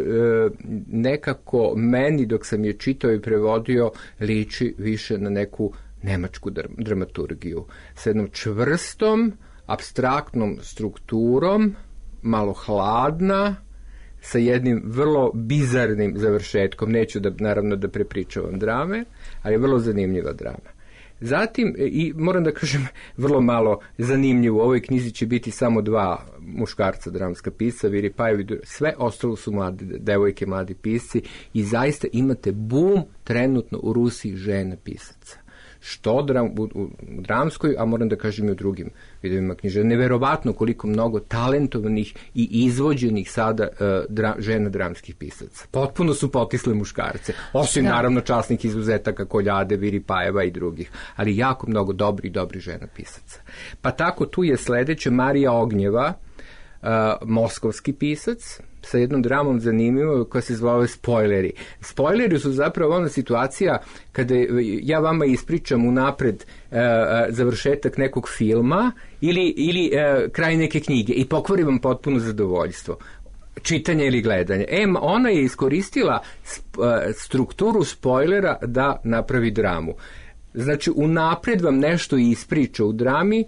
nekako meni dok sam je čitao i prevodio liči više na neku nemačku dramaturgiju. S jednom čvrstom, apstraktnom strukturom, malo hladna, sa jednim vrlo bizarnim završetkom. Neću da, naravno, da prepričavam drame, ali je vrlo zanimljiva drama. Zatim, i moram da kažem, vrlo malo zanimljivo, u ovoj knjizi će biti samo dva muškarca dramska pisca, Viri Pajev, sve ostalo su mlade devojke, mladi pisci i zaista imate bum trenutno u Rusiji žena pisaca. Što dram, u, u dramskoj, a moram da kažem i u drugim vidovima knjiže. Neverovatno koliko mnogo talentovanih i izvođenih sada uh, dra, žena dramskih pisaca. Potpuno su potisle muškarce. Osim, da. naravno, časnih izuzetaka Koljade, Viri Pajeva i drugih. Ali jako mnogo dobri, dobri žena pisaca. Pa tako tu je sledeća Marija Ognjeva, uh, moskovski pisac, sa jednom dramom zanimljivom koja se zove Spoileri. Spoileri su zapravo ona situacija kada ja vama ispričam unapred e, završetak nekog filma ili, ili e, kraj neke knjige i pokvari vam potpuno zadovoljstvo čitanja ili gledanja. E, ona je iskoristila sp, e, strukturu spoilera da napravi dramu. Znači, unapred vam nešto ispriča u drami,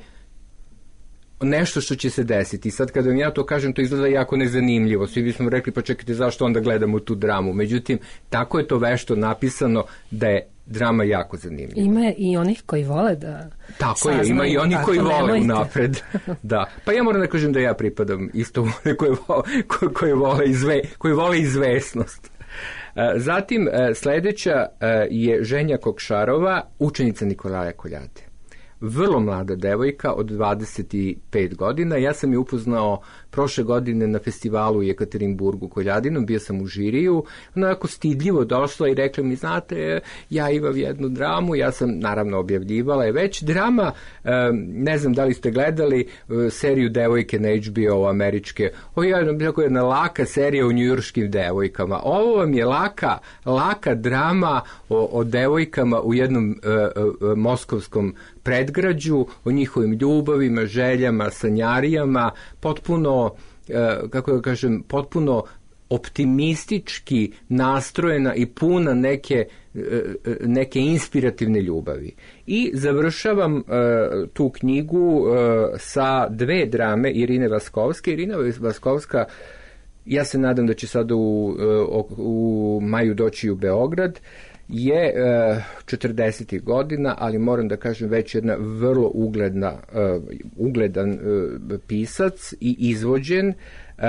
nešto što će se desiti. Sad kada vam ja to kažem, to izgleda jako nezanimljivo. Svi bismo rekli, pa čekajte, zašto onda gledamo tu dramu? Međutim, tako je to vešto napisano da je drama jako zanimljiva. Ima i onih koji vole da Tako saznaju, je, ima i oni koji vole nemojte. unapred. Da. Pa ja moram da kažem da ja pripadam isto koji vole, koji vole, izve, koji vole izvesnost. Zatim, sledeća je Ženja Kokšarova, učenica Nikolaja Koljade. Vrlo mlada devojka od dvadeset pet godina. Ja sam je upoznao prošle godine na festivalu u Jekaterinburgu Koljadinom, bio sam u žiriju, ona jako stidljivo došla i rekla mi, znate, ja imam jednu dramu, ja sam naravno objavljivala je već drama, ne znam da li ste gledali seriju Devojke na H B O američke, ovo je jedna laka serija o njujorškim devojkama, ovo vam je laka, laka drama o, o devojkama u jednom uh, uh, moskovskom predgrađu, o njihovim ljubavima, željama, sanjarijama, potpuno, kako da kažem, potpuno optimistički nastrojena i puna neke, neke inspirativne ljubavi. I završavam uh, tu knjigu uh, sa dve drame Irine Vaskovske. Irina Vaskovska, ja se nadam da će sada u, uh, u maju doći u Beograd, je uh, četrdesetih godina, ali moram da kažem već jedna vrlo ugledna, uh, ugledan uh, pisac i izvođen. Uh,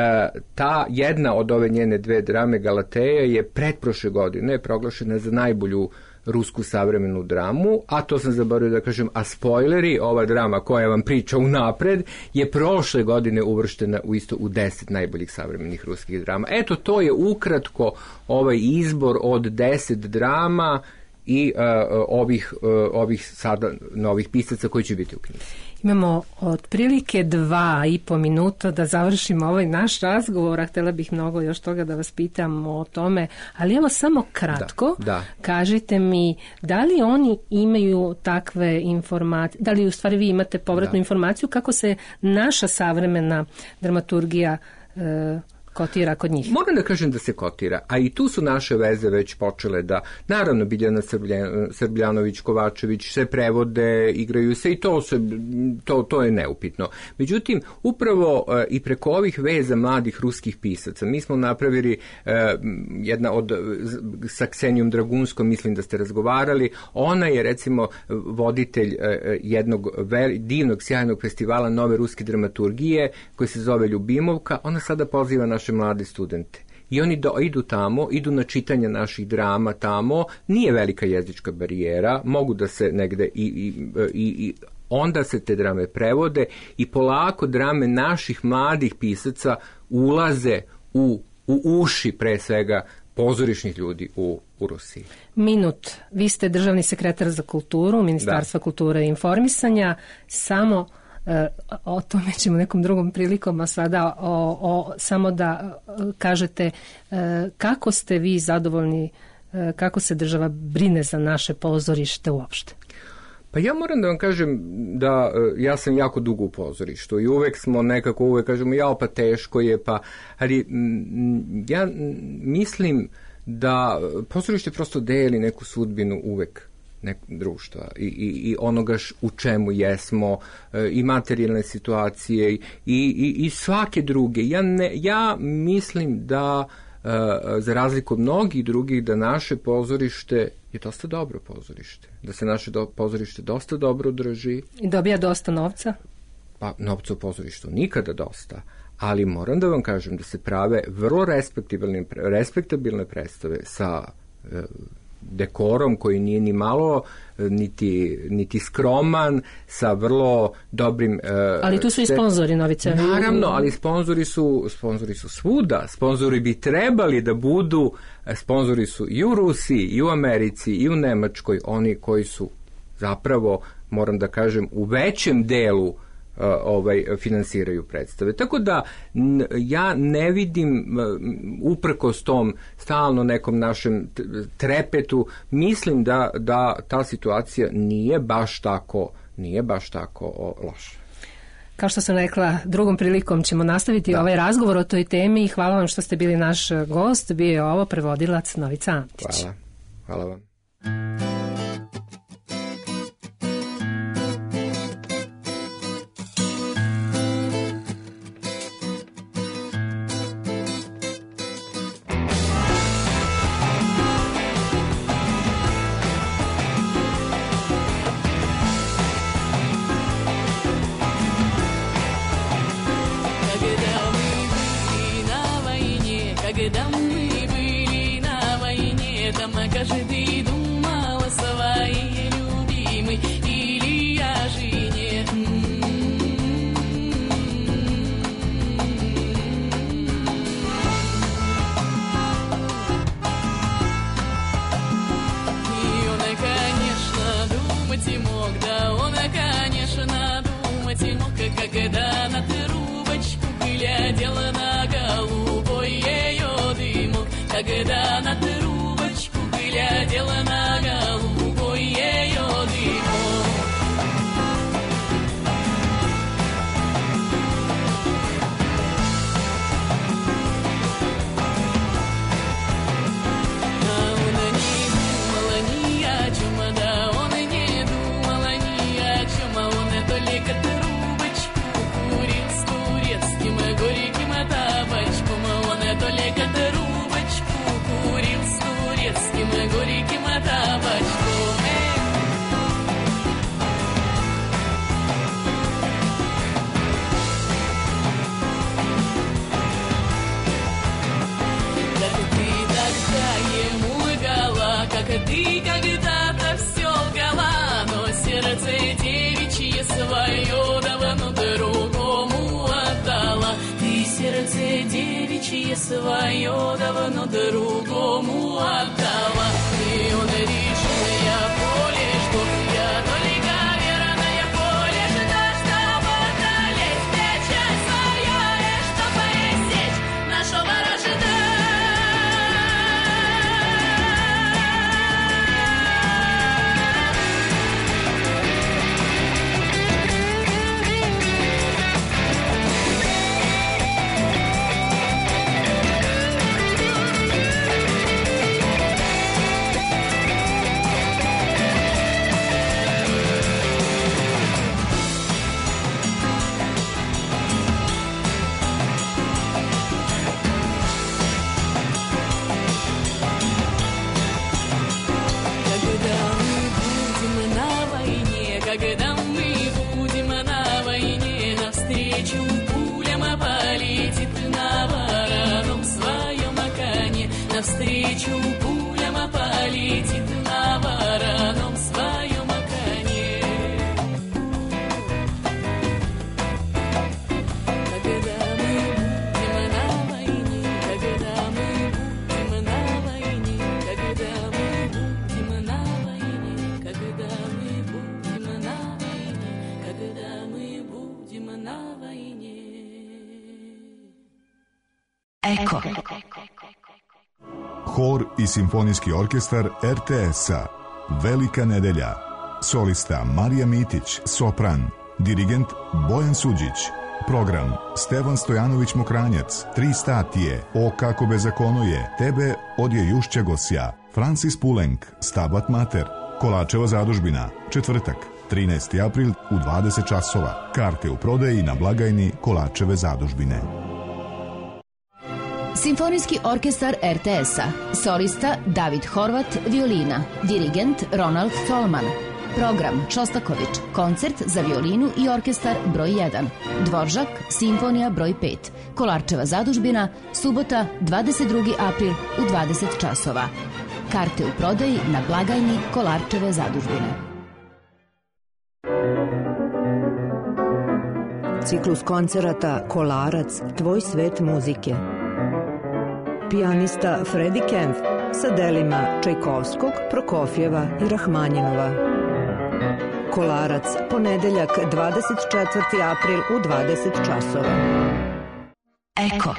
ta jedna od ove njene dve drame, Galateja, je pretprošle godine proglašena za najbolju rusku savremenu dramu, a to sam zaboravio da kažem, a spoileri, ova drama koja vam priča unapred, je prošle godine uvrštena u isto u deset najboljih savremenih ruskih drama. Eto, to je ukratko ovaj izbor od deset drama i uh, ovih, uh, ovih sada novih pisaca koji će biti u knjizi. Imamo otprilike dva i po minuta da završimo ovaj naš razgovor, a htjela bih mnogo još toga da vas pitam o tome, ali evo samo kratko, da, da. Kažite mi, da li oni imaju takve informacije, da li u stvari vi imate povratnu da. informaciju kako se naša savremena dramaturgija e, kotira kod njih? Moram da kažem da se kotira, a i tu su naše veze već počele da, naravno, Biljana Srbljanović, Kovačević, sve prevode, igraju se i to, se, to, to je neupitno. Međutim, upravo e, i preko ovih veza mladih ruskih pisaca, mi smo napravili e, jedna od, sa Ksenijom Dragunskom, mislim da ste razgovarali, ona je recimo voditelj e, jednog veli, divnog, sjajnog festivala nove ruske dramaturgije koji se zove Ljubimovka, ona sada poziva naš naše mlade studente. I oni do, idu tamo, idu na čitanje naših drama tamo, nije velika jezička barijera, mogu da se negde i, i, i, i onda se te drame prevode i polako drame naših mladih pisaca ulaze u, u uši pre svega pozorišnih ljudi u, u Rusiji. Minut, vi ste državni sekretar za kulturu, Ministarstva da. kulture i informisanja, samo e, o tome ćemo nekom drugom prilikom, a sada o, o, samo da kažete e, kako ste vi zadovoljni, e, kako se država brine za naše pozorište uopšte? Pa ja moram da vam kažem da ja sam jako dugo u pozorištu i uvek smo nekako, uvek kažemo ja pa teško je, pa ali m, ja mislim da pozorište prosto deli neku sudbinu uvek nekog društva i, i, i onoga š, u čemu jesmo, e, i materijalne situacije i, i, i svake druge. Ja, ne, ja mislim da e, za razliku od mnogih drugih da naše pozorište je dosta dobro pozorište. Da se naše do, pozorište dosta dobro drži. I dobija dosta novca? Pa novca u pozorištu nikada dosta. Ali moram da vam kažem da se prave vrlo respektabilne, respektabilne predstave sa e, dekorom koji nije ni malo niti, niti skroman, sa vrlo dobrim... E, ali tu su i sponzori Novice. Naravno, ali sponzori su, sponzori su svuda. Sponzori bi trebali da budu, sponzori su i u Rusiji, i u Americi, i u Nemačkoj, oni koji su zapravo, moram da kažem, u većem delu ovaj finansiraju predstave. Tako da n, ja ne vidim uprkos tom stalno nekom našem trepetu, mislim da, da ta situacija nije baš tako nije baš tako o, loša. Kao što sam rekla, drugom prilikom ćemo nastaviti da. ovaj razgovor o toj temi i hvala vam što ste bili naš gost. Bio je ovo prevodilac Novica Antić. Hvala. Hvala vam. Когда мы были на войне, там каждый думал о своей любимой или о жене. И он, конечно, думать и мог, да он, конечно, думать и мог, когда на трубочку глядела на голубой ее дымок, когда на трубочку глядела на голубой ее дымок. А он не думал ни о чем, да он не думал ни о чем, а он только трубочку курил с турецким горьким табачком, он только трубочку курил с турецким горьким табачком. Как ты тогда ему лгала, как ты когда-то все лгала, но сердце девичье свое давно другому отдала. Ты сердце девичье свое давно другому отдала. И он решил, я поле жду, я только верная поле жду, чтобы одолеть печаль свою, и чтобы сечь нашего вражда. Когда мы будем на войне, навстречу пулям полетит на вороном своем коне, навстречу пулям полетит на вороном своем коне. Когда мы будем на войне, когда мы будем на Eko. Hor i simfonijski orkestar er te es-a. Velika nedelja. Solista Marija Mitić, sopran. Dirigent Bojan Suđić. Program Stevan Stojanović Mokranjac, Tri statije, O kako bezakono je, Tebe odje Jušća Gosja, Francis Poulenc, Stabat Mater, Kolačeva zadužbina, četvrtak, trinaesti april u dvadeset časova. Karte u prodaji na blagajni Kolačeve zadužbine. Simfonijski orkestar er te es-a. Solista David Horvat, violina. Dirigent Ronald Colman. Program Šostaković, koncert za violinu i orkestar broj jedan. Dvoržak, simfonija broj pet. Kolarčeva zadužbina, subota, dvadeset drugi april u dvadeset časova. Karte u prodaji na blagajni Kolarčeve zadužbine. Ciklus koncerata Kolarac, tvoj svet muzike. Pijanista Freddie Kempf sa delima Čajkovskog, Prokofjeva i Rahmanjinova. Kolarac, ponedeljak, dvadeset četvrti april u dvadeset časova. Eko.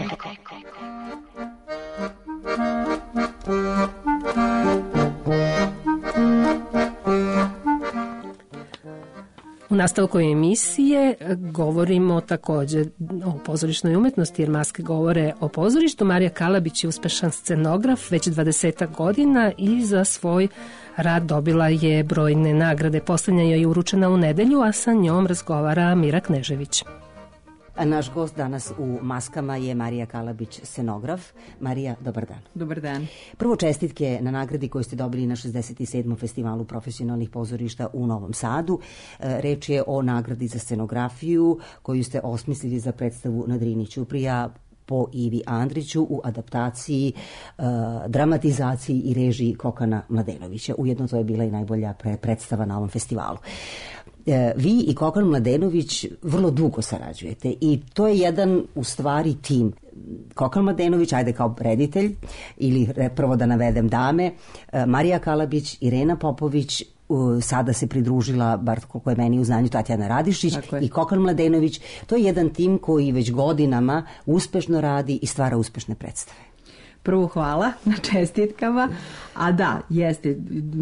U nastavku emisije govorimo takođe o pozorišnoj umetnosti, jer maske govore o pozorištu. Marija Kalabić je uspešan scenograf već dvadesetak godina i za svoj rad dobila je brojne nagrade. Poslednja joj je uručena u nedelju, a sa njom razgovara Mira Knežević. A naš gost danas u maskama je Marija Kalabić, scenograf. Marija, dobar dan. Dobar dan. Prvo čestitke na nagradi koju ste dobili na šezdeset sedmom festivalu profesionalnih pozorišta u Novom Sadu. Reč je o nagradi za scenografiju koju ste osmislili za predstavu na Drini ćuprija po Ivi Andriću u adaptaciji, uh, dramatizaciji i režiji Kokana Mladenovića. Ujedno to je bila i najbolja pre predstava na ovom festivalu. Vi i Kokan Mladenović vrlo dugo sarađujete i to je jedan u stvari tim. Kokan Mladenović, ajde kao reditelj, ili prvo da navedem dame, Marija Kalabić, Irena Popović, sada se pridružila, bar koliko je meni u znanju, Tatjana Radišić i Kokan Mladenović. To je jedan tim koji već godinama uspešno radi i stvara uspešne predstave. Prvo hvala na čestitkama, a da, jeste,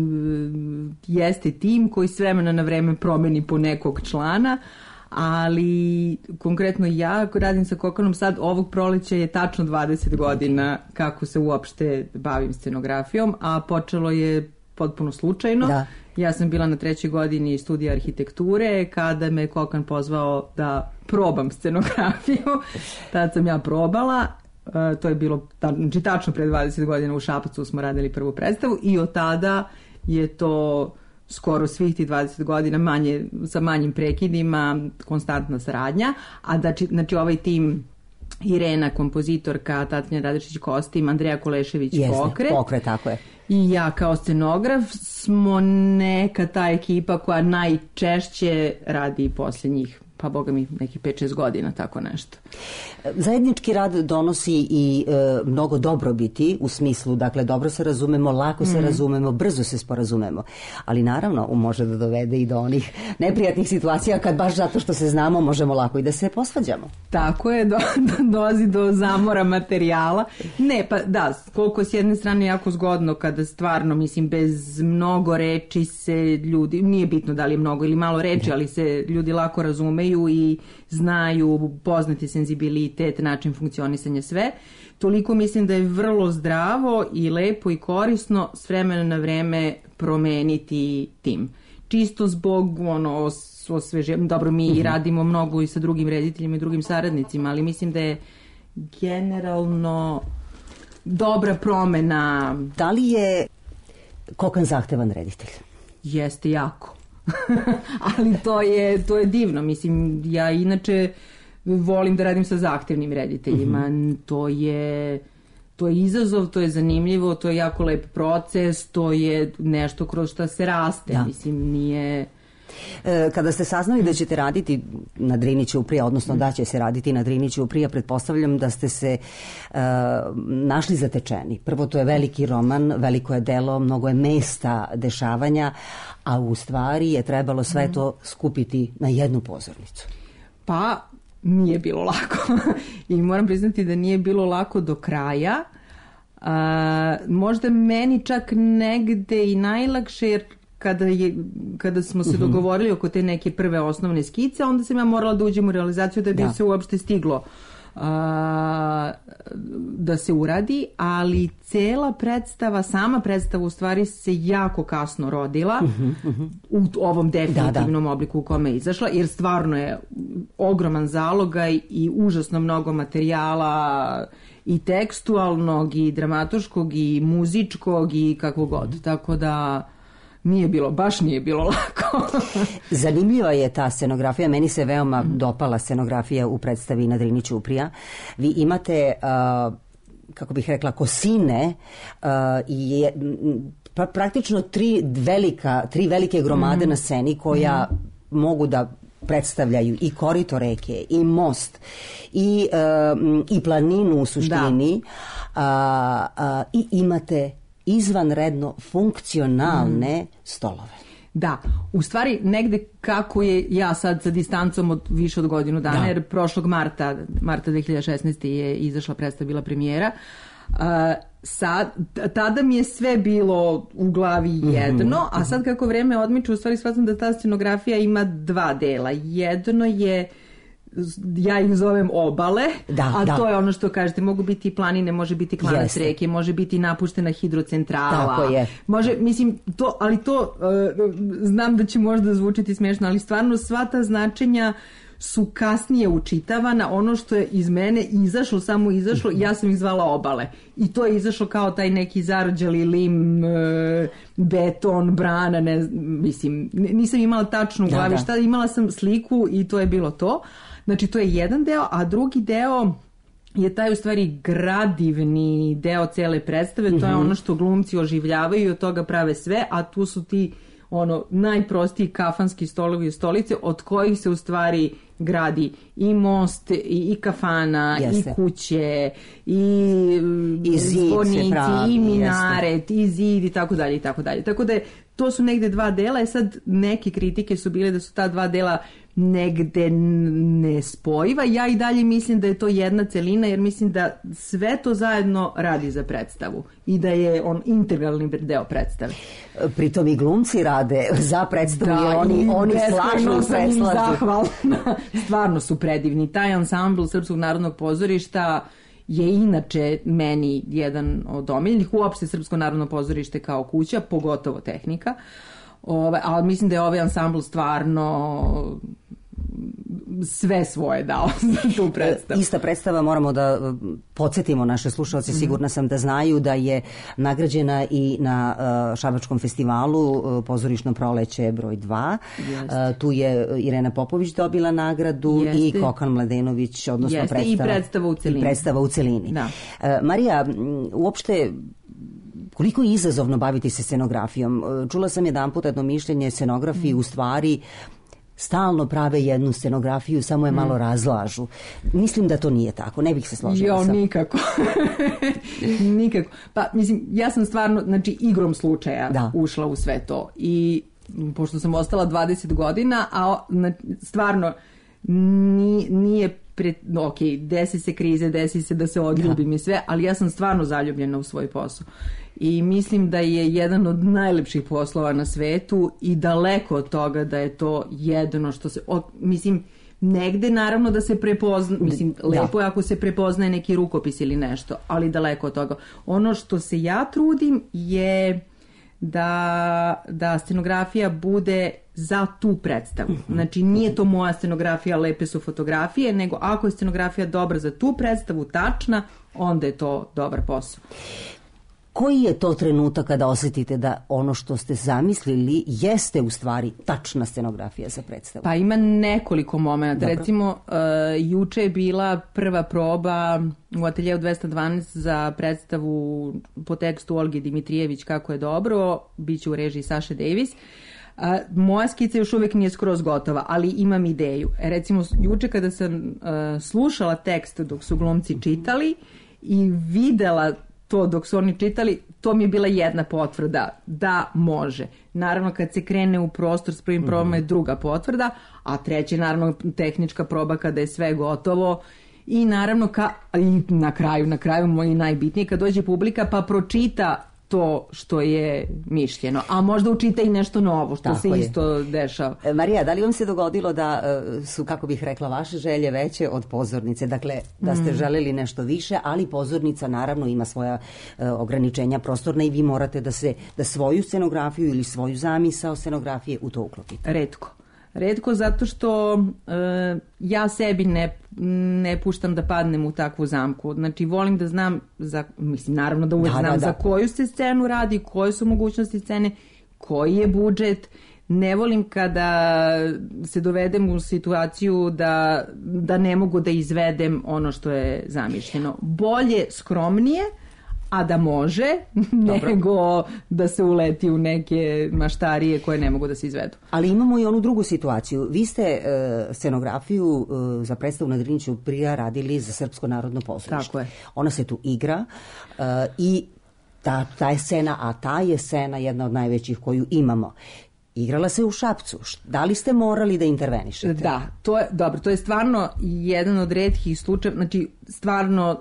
jeste tim koji s vremena na vreme promeni po nekog člana, ali konkretno ja radim sa Kokanom sad, ovog proleća je tačno dvadeset godina kako se uopšte bavim scenografijom, a počelo je potpuno slučajno. Da. Ja sam bila na trećoj godini studija arhitekture kada me Kokan pozvao da probam scenografiju. Tad sam ja probala. Uh, to je bilo, znači tačno pre dvadeset godina u Šapcu smo radili prvu predstavu i od tada je to skoro svih tih dvadeset godina manje, sa manjim prekidima, konstantna saradnja, a znači, znači ovaj tim Irena, kompozitorka, Tatjana Radišić kostim, Andreja Kolešević Jeste, pokret. pokret, tako je. I ja kao scenograf smo neka ta ekipa koja najčešće radi posljednjih, pa boga mi, nekih pet šest godina, tako nešto. Zajednički rad donosi i e, mnogo dobrobiti u smislu, dakle, dobro se razumemo, lako se mm. razumemo, brzo se sporazumemo, ali naravno može da dovede i do onih neprijatnih situacija kad baš zato što se znamo možemo lako i da se posvađamo. Tako je, do, do, dolazi do zamora materijala. Ne, pa da, koliko s jedne strane jako zgodno kada stvarno, mislim, bez mnogo reči se ljudi, nije bitno da li je mnogo ili malo reči, ali se ljudi lako razumeju i znaju, poznati senzibilitet, način funkcionisanja, sve. Toliko mislim da je vrlo zdravo i lepo i korisno s vremena na vreme promeniti tim. Čisto zbog ono, osveže, dobro, mi mm-hmm. radimo mnogo i sa drugim rediteljima i drugim saradnicima, ali mislim da je generalno dobra promena. Da li je Kokan zahtevan reditelj? Jeste jako. Ali to je, to je divno. Mislim, ja inače volim da radim sa zahtevnim rediteljima. Mm-hmm. To je... To je izazov, to je zanimljivo, to je jako lep proces, to je nešto kroz što se raste. Da. Mislim, nije... Kada ste saznali da ćete raditi na Drini ćuprija, odnosno da će se raditi na Drini ćuprija, pretpostavljam da ste se uh, našli zatečeni. Prvo, to je veliki roman, veliko je delo, mnogo je mesta dešavanja, a u stvari je trebalo sve to skupiti na jednu pozornicu. Pa, nije bilo lako. I moram priznati da nije bilo lako do kraja. A, možda meni čak negde i najlakše, jer kada, je, kada smo se dogovorili oko te neke prve osnovne skice, onda sam ja morala da uđem u realizaciju da bi da. se uopšte stiglo a, da se uradi, ali cela predstava, sama predstava u stvari se jako kasno rodila uh-huh, uh-huh. u ovom definitivnom da, da. obliku u kome je izašla, jer stvarno je ogroman zalogaj i užasno mnogo materijala i tekstualnog i dramatoškog i muzičkog i kako god, tako da nije bilo, baš nije bilo lako. Zanimljiva je ta scenografija, meni se veoma dopala scenografija u predstavi na Drini Ćuprija. Vi imate, uh, kako bih rekla, kosine uh, i pra, praktično tri velika, tri velike gromade mm. na sceni koja mm. mogu da predstavljaju i korito reke, i most, i, uh, i planinu u suštini, da. uh, uh, i imate izvanredno funkcionalne mm. stolove. Da, u stvari negde kako je ja sad sa distancom od više od godinu dana, da. jer prošlog marta, marta dve hiljade šesnaeste. je izašla predstava, bila premijera, uh, sad, tada mi je sve bilo u glavi jedno, mm-hmm. a sad kako vreme odmiče, u stvari shvatam da ta scenografija ima dva dela. Jedno je, ja ih zovem obale, da, a da. to je ono što kažete, mogu biti planine, može biti klanac Jeste. reke, može biti napuštena hidrocentrala. Tako je. Može, mislim, to, ali to uh, znam da će možda zvučiti smiješno, ali stvarno sva ta značenja su kasnije učitavana, ono što je iz mene izašlo, samo izašlo, ja sam ih zvala obale. I to je izašlo kao taj neki zarođali lim, e, beton, brana, ne, mislim, nisam imala tačnu u glavi da, da. šta, imala sam sliku i to je bilo to. Znači, to je jedan deo, a drugi deo je taj u stvari gradivni deo cele predstave, mm-hmm. to je ono što glumci oživljavaju i od toga prave sve, a tu su ti ono najprostiji kafanski stolovi i stolice od kojih se u stvari gradi i most, i, i kafana, jeste. i kuće, i, I zvonici, i minaret, jeste. i zid i tako dalje i tako dalje. Tako da je, to su negde dva dela, i sad neke kritike su bile da su ta dva dela negde nespojiva. Ja i dalje mislim da je to jedna celina, jer mislim da sve to zajedno radi za predstavu i da je on integralni deo predstave. Pritom i glumci rade za predstavu, da, jer oni, oni slažu i preslažu. Zahvalna. Stvarno su predivni. Taj ansambl Srpskog narodnog pozorišta je inače meni jedan od omiljenih, uopšte Srpsko narodno pozorište kao kuća, pogotovo tehnika. Ove, ali mislim da je ovaj ansambl stvarno sve svoje dao za tu predstavu. Ista predstava, moramo da podsjetimo naše slušalce, sigurna sam da znaju da je nagrađena i na Šabačkom festivalu Pozorišno proleće broj dva. Jeste. Tu je Irena Popović dobila nagradu. Jeste. I Kokan Mladenović, odnosno Jeste. predstava, i predstava u celini. I predstava u celini. Da. Marija, uopšte koliko je izazovno baviti se scenografijom? Čula sam jedan put jedno mišljenje, scenografiji mm. u stvari stalno prave jednu scenografiju, samo je malo mm. razlažu. Mislim da to nije tako, ne bih se složila jo, sa... nikako. nikako. Pa, mislim, ja sam stvarno, znači, igrom slučaja da. ušla u sve to. I pošto sam ostala dvadeset godina, a stvarno nije, nije pre, ok, desi se krize, desi se da se odljubim da. i sve, ali ja sam stvarno zaljubljena u svoj posao. I mislim da je jedan od najlepših poslova na svetu i daleko od toga da je to jedno što se... Od, mislim, negde naravno da se prepozna... Mislim, lepo je ako se prepoznaje neki rukopis ili nešto, ali daleko od toga. Ono što se ja trudim je da, da scenografija bude za tu predstavu. Znači, nije to moja scenografija, lepe su fotografije, nego ako je scenografija dobra za tu predstavu, tačna, onda je to dobar posao. Koji je to trenutak kada osjetite da ono što ste zamislili jeste u stvari tačna scenografija za predstavu? Pa ima nekoliko momenta. Recimo, uh, juče je bila prva proba u ateljevu dvesta dvanaest za predstavu po tekstu Olge Dimitrijević Kako je dobro, biće u režiji Saše Davis. Uh, moja skica još uvijek nije skroz gotova, ali imam ideju. Recimo, juče kada sam uh, slušala tekst dok su glumci čitali i videla to dok su oni čitali, to mi je bila jedna potvrda da može. Naravno, kad se krene u prostor s prvim probama je druga potvrda, a treća je naravno tehnička proba kada je sve gotovo. I naravno, ka, i na kraju, na kraju moje najbitnije, kad dođe publika pa pročita to što je mišljeno, a možda učita i nešto novo, što Tako se je. isto dešava. E, Marija, da li vam se dogodilo da e, su, kako bih rekla, vaše želje veće od pozornice? Dakle, da ste Mm. želeli nešto više, ali pozornica naravno ima svoja e, ograničenja prostorna i vi morate da se da svoju scenografiju ili svoju zamisao scenografije u to uklopite. Retko. Retko zato što e, ja sebi ne, ne puštam da padnem u takvu zamku. Znači, volim da znam, za, mislim, naravno da uvek Da, znam da, da. za koju se scenu radi, koje su mogućnosti scene, koji je budžet. Ne volim kada se dovedem u situaciju da, da ne mogu da izvedem ono što je zamišljeno. Bolje skromnije, a da može, nego da se uleti u neke maštarije koje ne mogu da se izvedu. Ali imamo i onu drugu situaciju. Vi ste e, scenografiju e, za predstavu na Driniću prija radili za Srpsko narodno pozorište. Tako je. Ona se tu igra e, i ta, ta je scena, a ta je scena jedna od najvećih koju imamo. Igrala se u Šapcu. Da li ste morali da intervenišete? Da, to je, dobro, to je stvarno jedan od retkih slučaja, znači stvarno,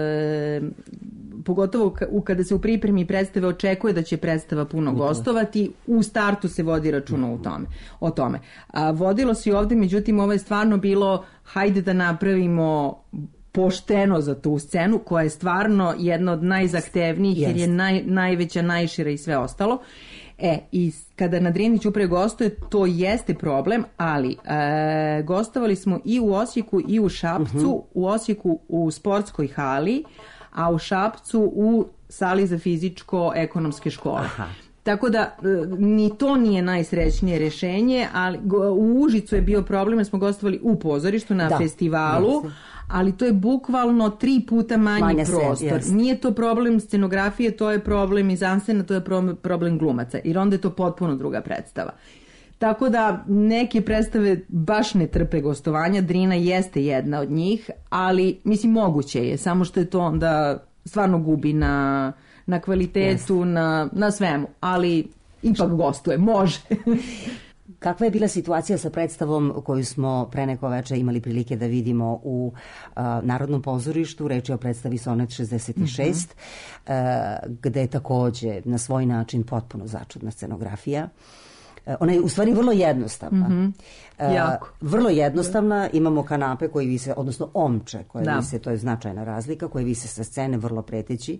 e, pogotovo ka- u, kada se u pripremi predstave očekuje da će predstava puno gostovati, u startu se vodi računa u tome, o tome. A, vodilo se i ovde, međutim, ovo je stvarno bilo, hajde da napravimo pošteno za tu scenu, koja je stvarno jedna od najzahtevnijih, jer je Jest. naj, najveća, najšira i sve ostalo. E, i kada na Driniću pre gostuje, to jeste problem, ali e, gostovali smo i u Osijeku i u Šapcu, Mhm. u Osijeku u sportskoj hali, a u Šapcu u sali za fizičko-ekonomske škole. Aha. Tako da e, ni to nije najsrećnije rešenje, ali go- u Užicu je bio problem jer smo gostovali u pozorištu na Da, festivalu, jeste. ali to je bukvalno tri puta manji Manja scena, prostor. jeste. Nije to problem scenografije, to je problem mizanscena, to je pro- problem glumaca, jer onda je to potpuno druga predstava. Tako da neke predstave baš ne trpe gostovanja, Drina jeste jedna od njih, ali mislim moguće je, samo što je to onda stvarno gubi na, na kvalitetu, na, na svemu, ali ipak gostuje, može. Kakva je bila situacija sa predstavom koju smo pre neko veče imali prilike da vidimo u a, Narodnom pozorištu? Reč je o predstavi Sonet šezdeset šest, a, gde je takođe na svoj način potpuno začudna scenografija. A, ona je u stvari vrlo jednostavna. Mhm. A, Jako. vrlo jednostavna, imamo kanape koji vise, odnosno omče koje Da. vise, to je značajna razlika, koje vise sa scene vrlo preteći.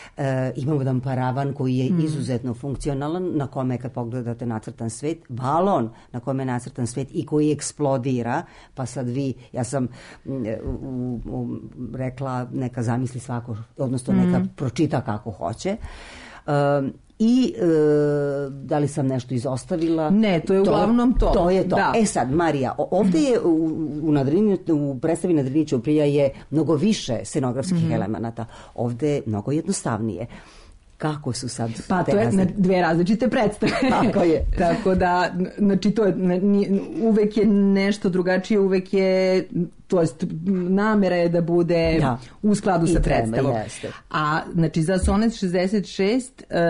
E, imamo jedan paravan koji je Mm. izuzetno funkcionalan, na kome kad pogledate nacrtan svet, balon na kome je nacrtan svet i koji eksplodira, pa sad vi, ja sam mm, u, u, rekla neka zamisli svako, odnosno neka Mm. pročita kako hoće. E, I e, da li sam nešto izostavila? Ne, to je uglavnom to. To je to. Da. E sad, Marija, o- ovde je u, u, Nadrini, u predstavi na Driniću prija je mnogo više scenografskih Mhm. elemenata. Ovde je mnogo jednostavnije. Kako su sad Pa te to je razlike? na dve različite predstave. Tako je. Tako da, n- znači to je, n- ni- uvek je nešto drugačije, uvek je, to jest namera je da bude Da. u skladu I sa treba, predstavom. jeste. A znači za Sonet šezdeset šest e,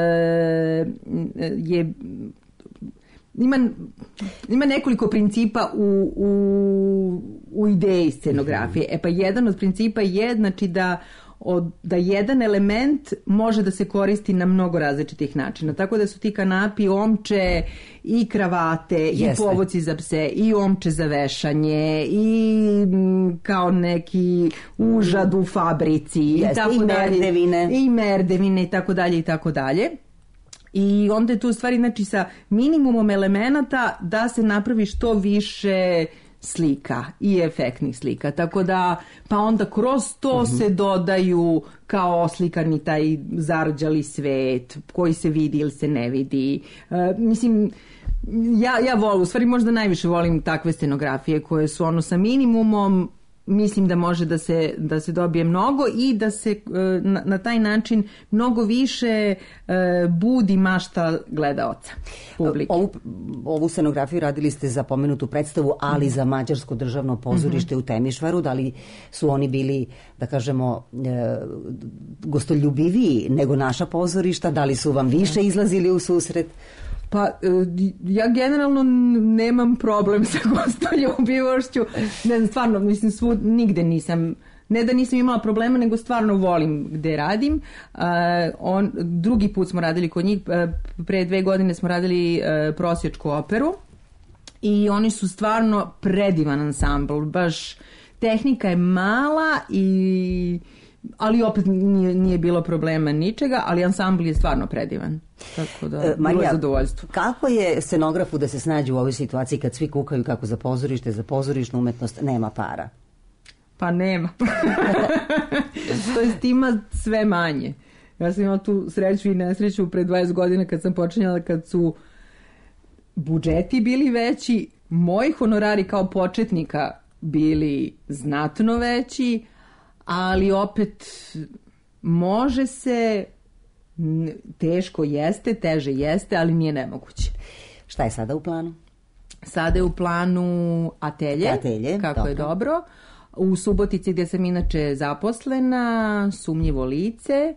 je ima, ima nekoliko principa u, u, u ideji scenografije. E pa jedan od principa je znači da od, da jedan element može da se koristi na mnogo različitih načina. Tako da su ti kanapi, omče i kravate, Jeste. i povoci za pse, i omče za vešanje, i mm, kao neki užad u fabrici, i Jeste, tako i dalje. merdevine. I merdevine i tako dalje i tako dalje. I onda je tu u stvari znači sa minimumom elemenata da se napravi što više slika i efektnih slika. Tako da, pa onda kroz to Mhm. se dodaju kao oslikani taj zarđali svet koji se vidi ili se ne vidi. E, mislim, ja, ja volim, u stvari možda najviše volim takve scenografije koje su ono sa minimumom mislim da može da se, da se dobije mnogo i da se na, na taj način mnogo više budi mašta gledaoca, publike. Ovu, ovu scenografiju radili ste za pomenutu predstavu, ali mm. za Mađarsko državno pozorište mm-hmm. u Temišvaru. Da li su oni bili, da kažemo, gostoljubiviji nego naša pozorišta? Da li su vam više izlazili u susret? Pa, ja generalno nemam problem sa gostoljubivošću. Ne znam, stvarno, mislim, svud, nigde nisam, ne da nisam imala problema, nego stvarno volim gde radim. Uh, on, drugi put smo radili kod njih, uh, pre dve godine smo radili uh, prosječku operu i oni su stvarno predivan ansambl, baš tehnika je mala i... ali opet nije, nije bilo problema ničega, ali ansambl je stvarno predivan. Tako da, e, Marija, bilo je zadovoljstvo. Kako je scenografu da se snađe u ovoj situaciji kad svi kukaju kako za pozorište, za pozorišnu umetnost nema para? Pa nema. To jest ima sve manje. Ja sam imala tu sreću i nesreću pre dvadeset godina kad sam počinjala, kad su budžeti bili veći, moji honorari kao početnika bili znatno veći, ali opet može se, teško jeste, teže jeste, ali nije nemoguće. Šta je sada u planu? Sada je u planu atelje, atelje kako dobro. je dobro. U Subotici gdje sam inače zaposlena, Sumnjivo lice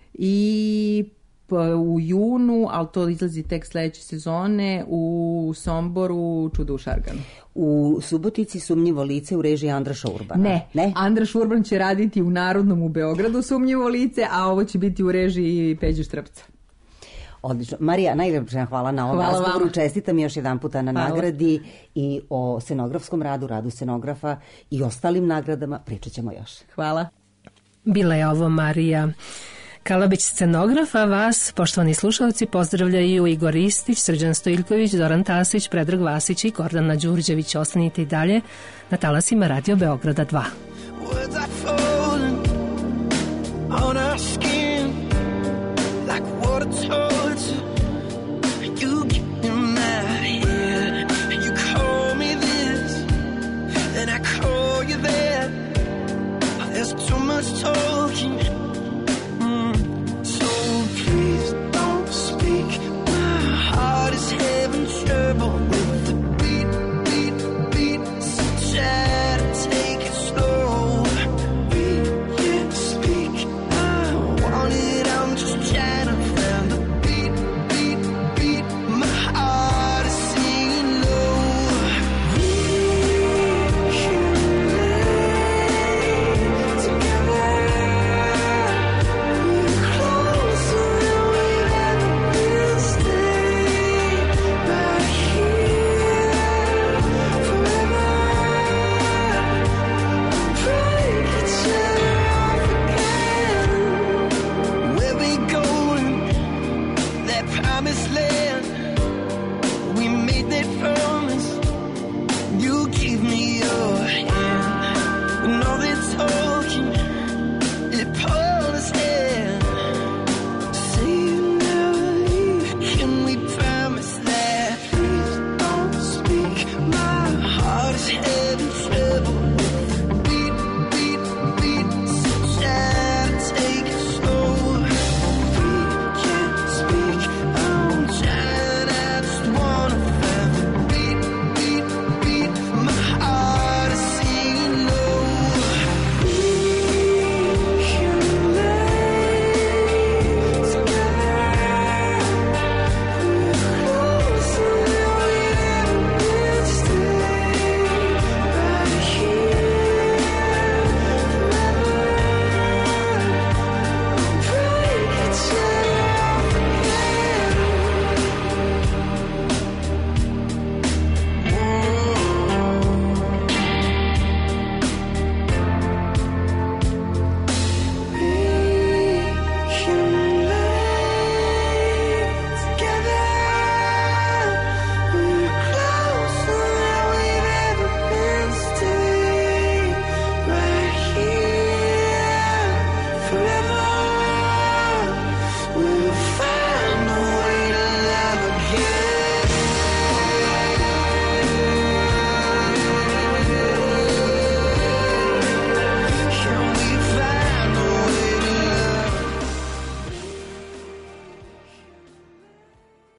i u junu, ali to izlazi tek sledeće sezone, u Somboru Čudo u Šarganu. U Subotici Sumnjivo lice u režiji Andraša Urbana. Ne, ne? Andraš Urban će raditi u Narodnom u Beogradu Sumnjivo lice, a ovo će biti u režiji Peđe Štrpca. Odlično. Marija, najljepša hvala na ovom hvala razgovoru. Vama. Čestitam još jedan puta na hvala. nagradi i o scenografskom radu, radu scenografa i ostalim nagradama pričat ćemo još. Hvala. Bila je ovo Marija Kalabić, scenografa. Vas, poštovani slušalci, pozdravljaju Igor Ristić, Srđan Stojljković, Zoran Tasić, Predrag Vasić i Gordana Đurđević. Ostanite i dalje na talasima Radio Beograda dva.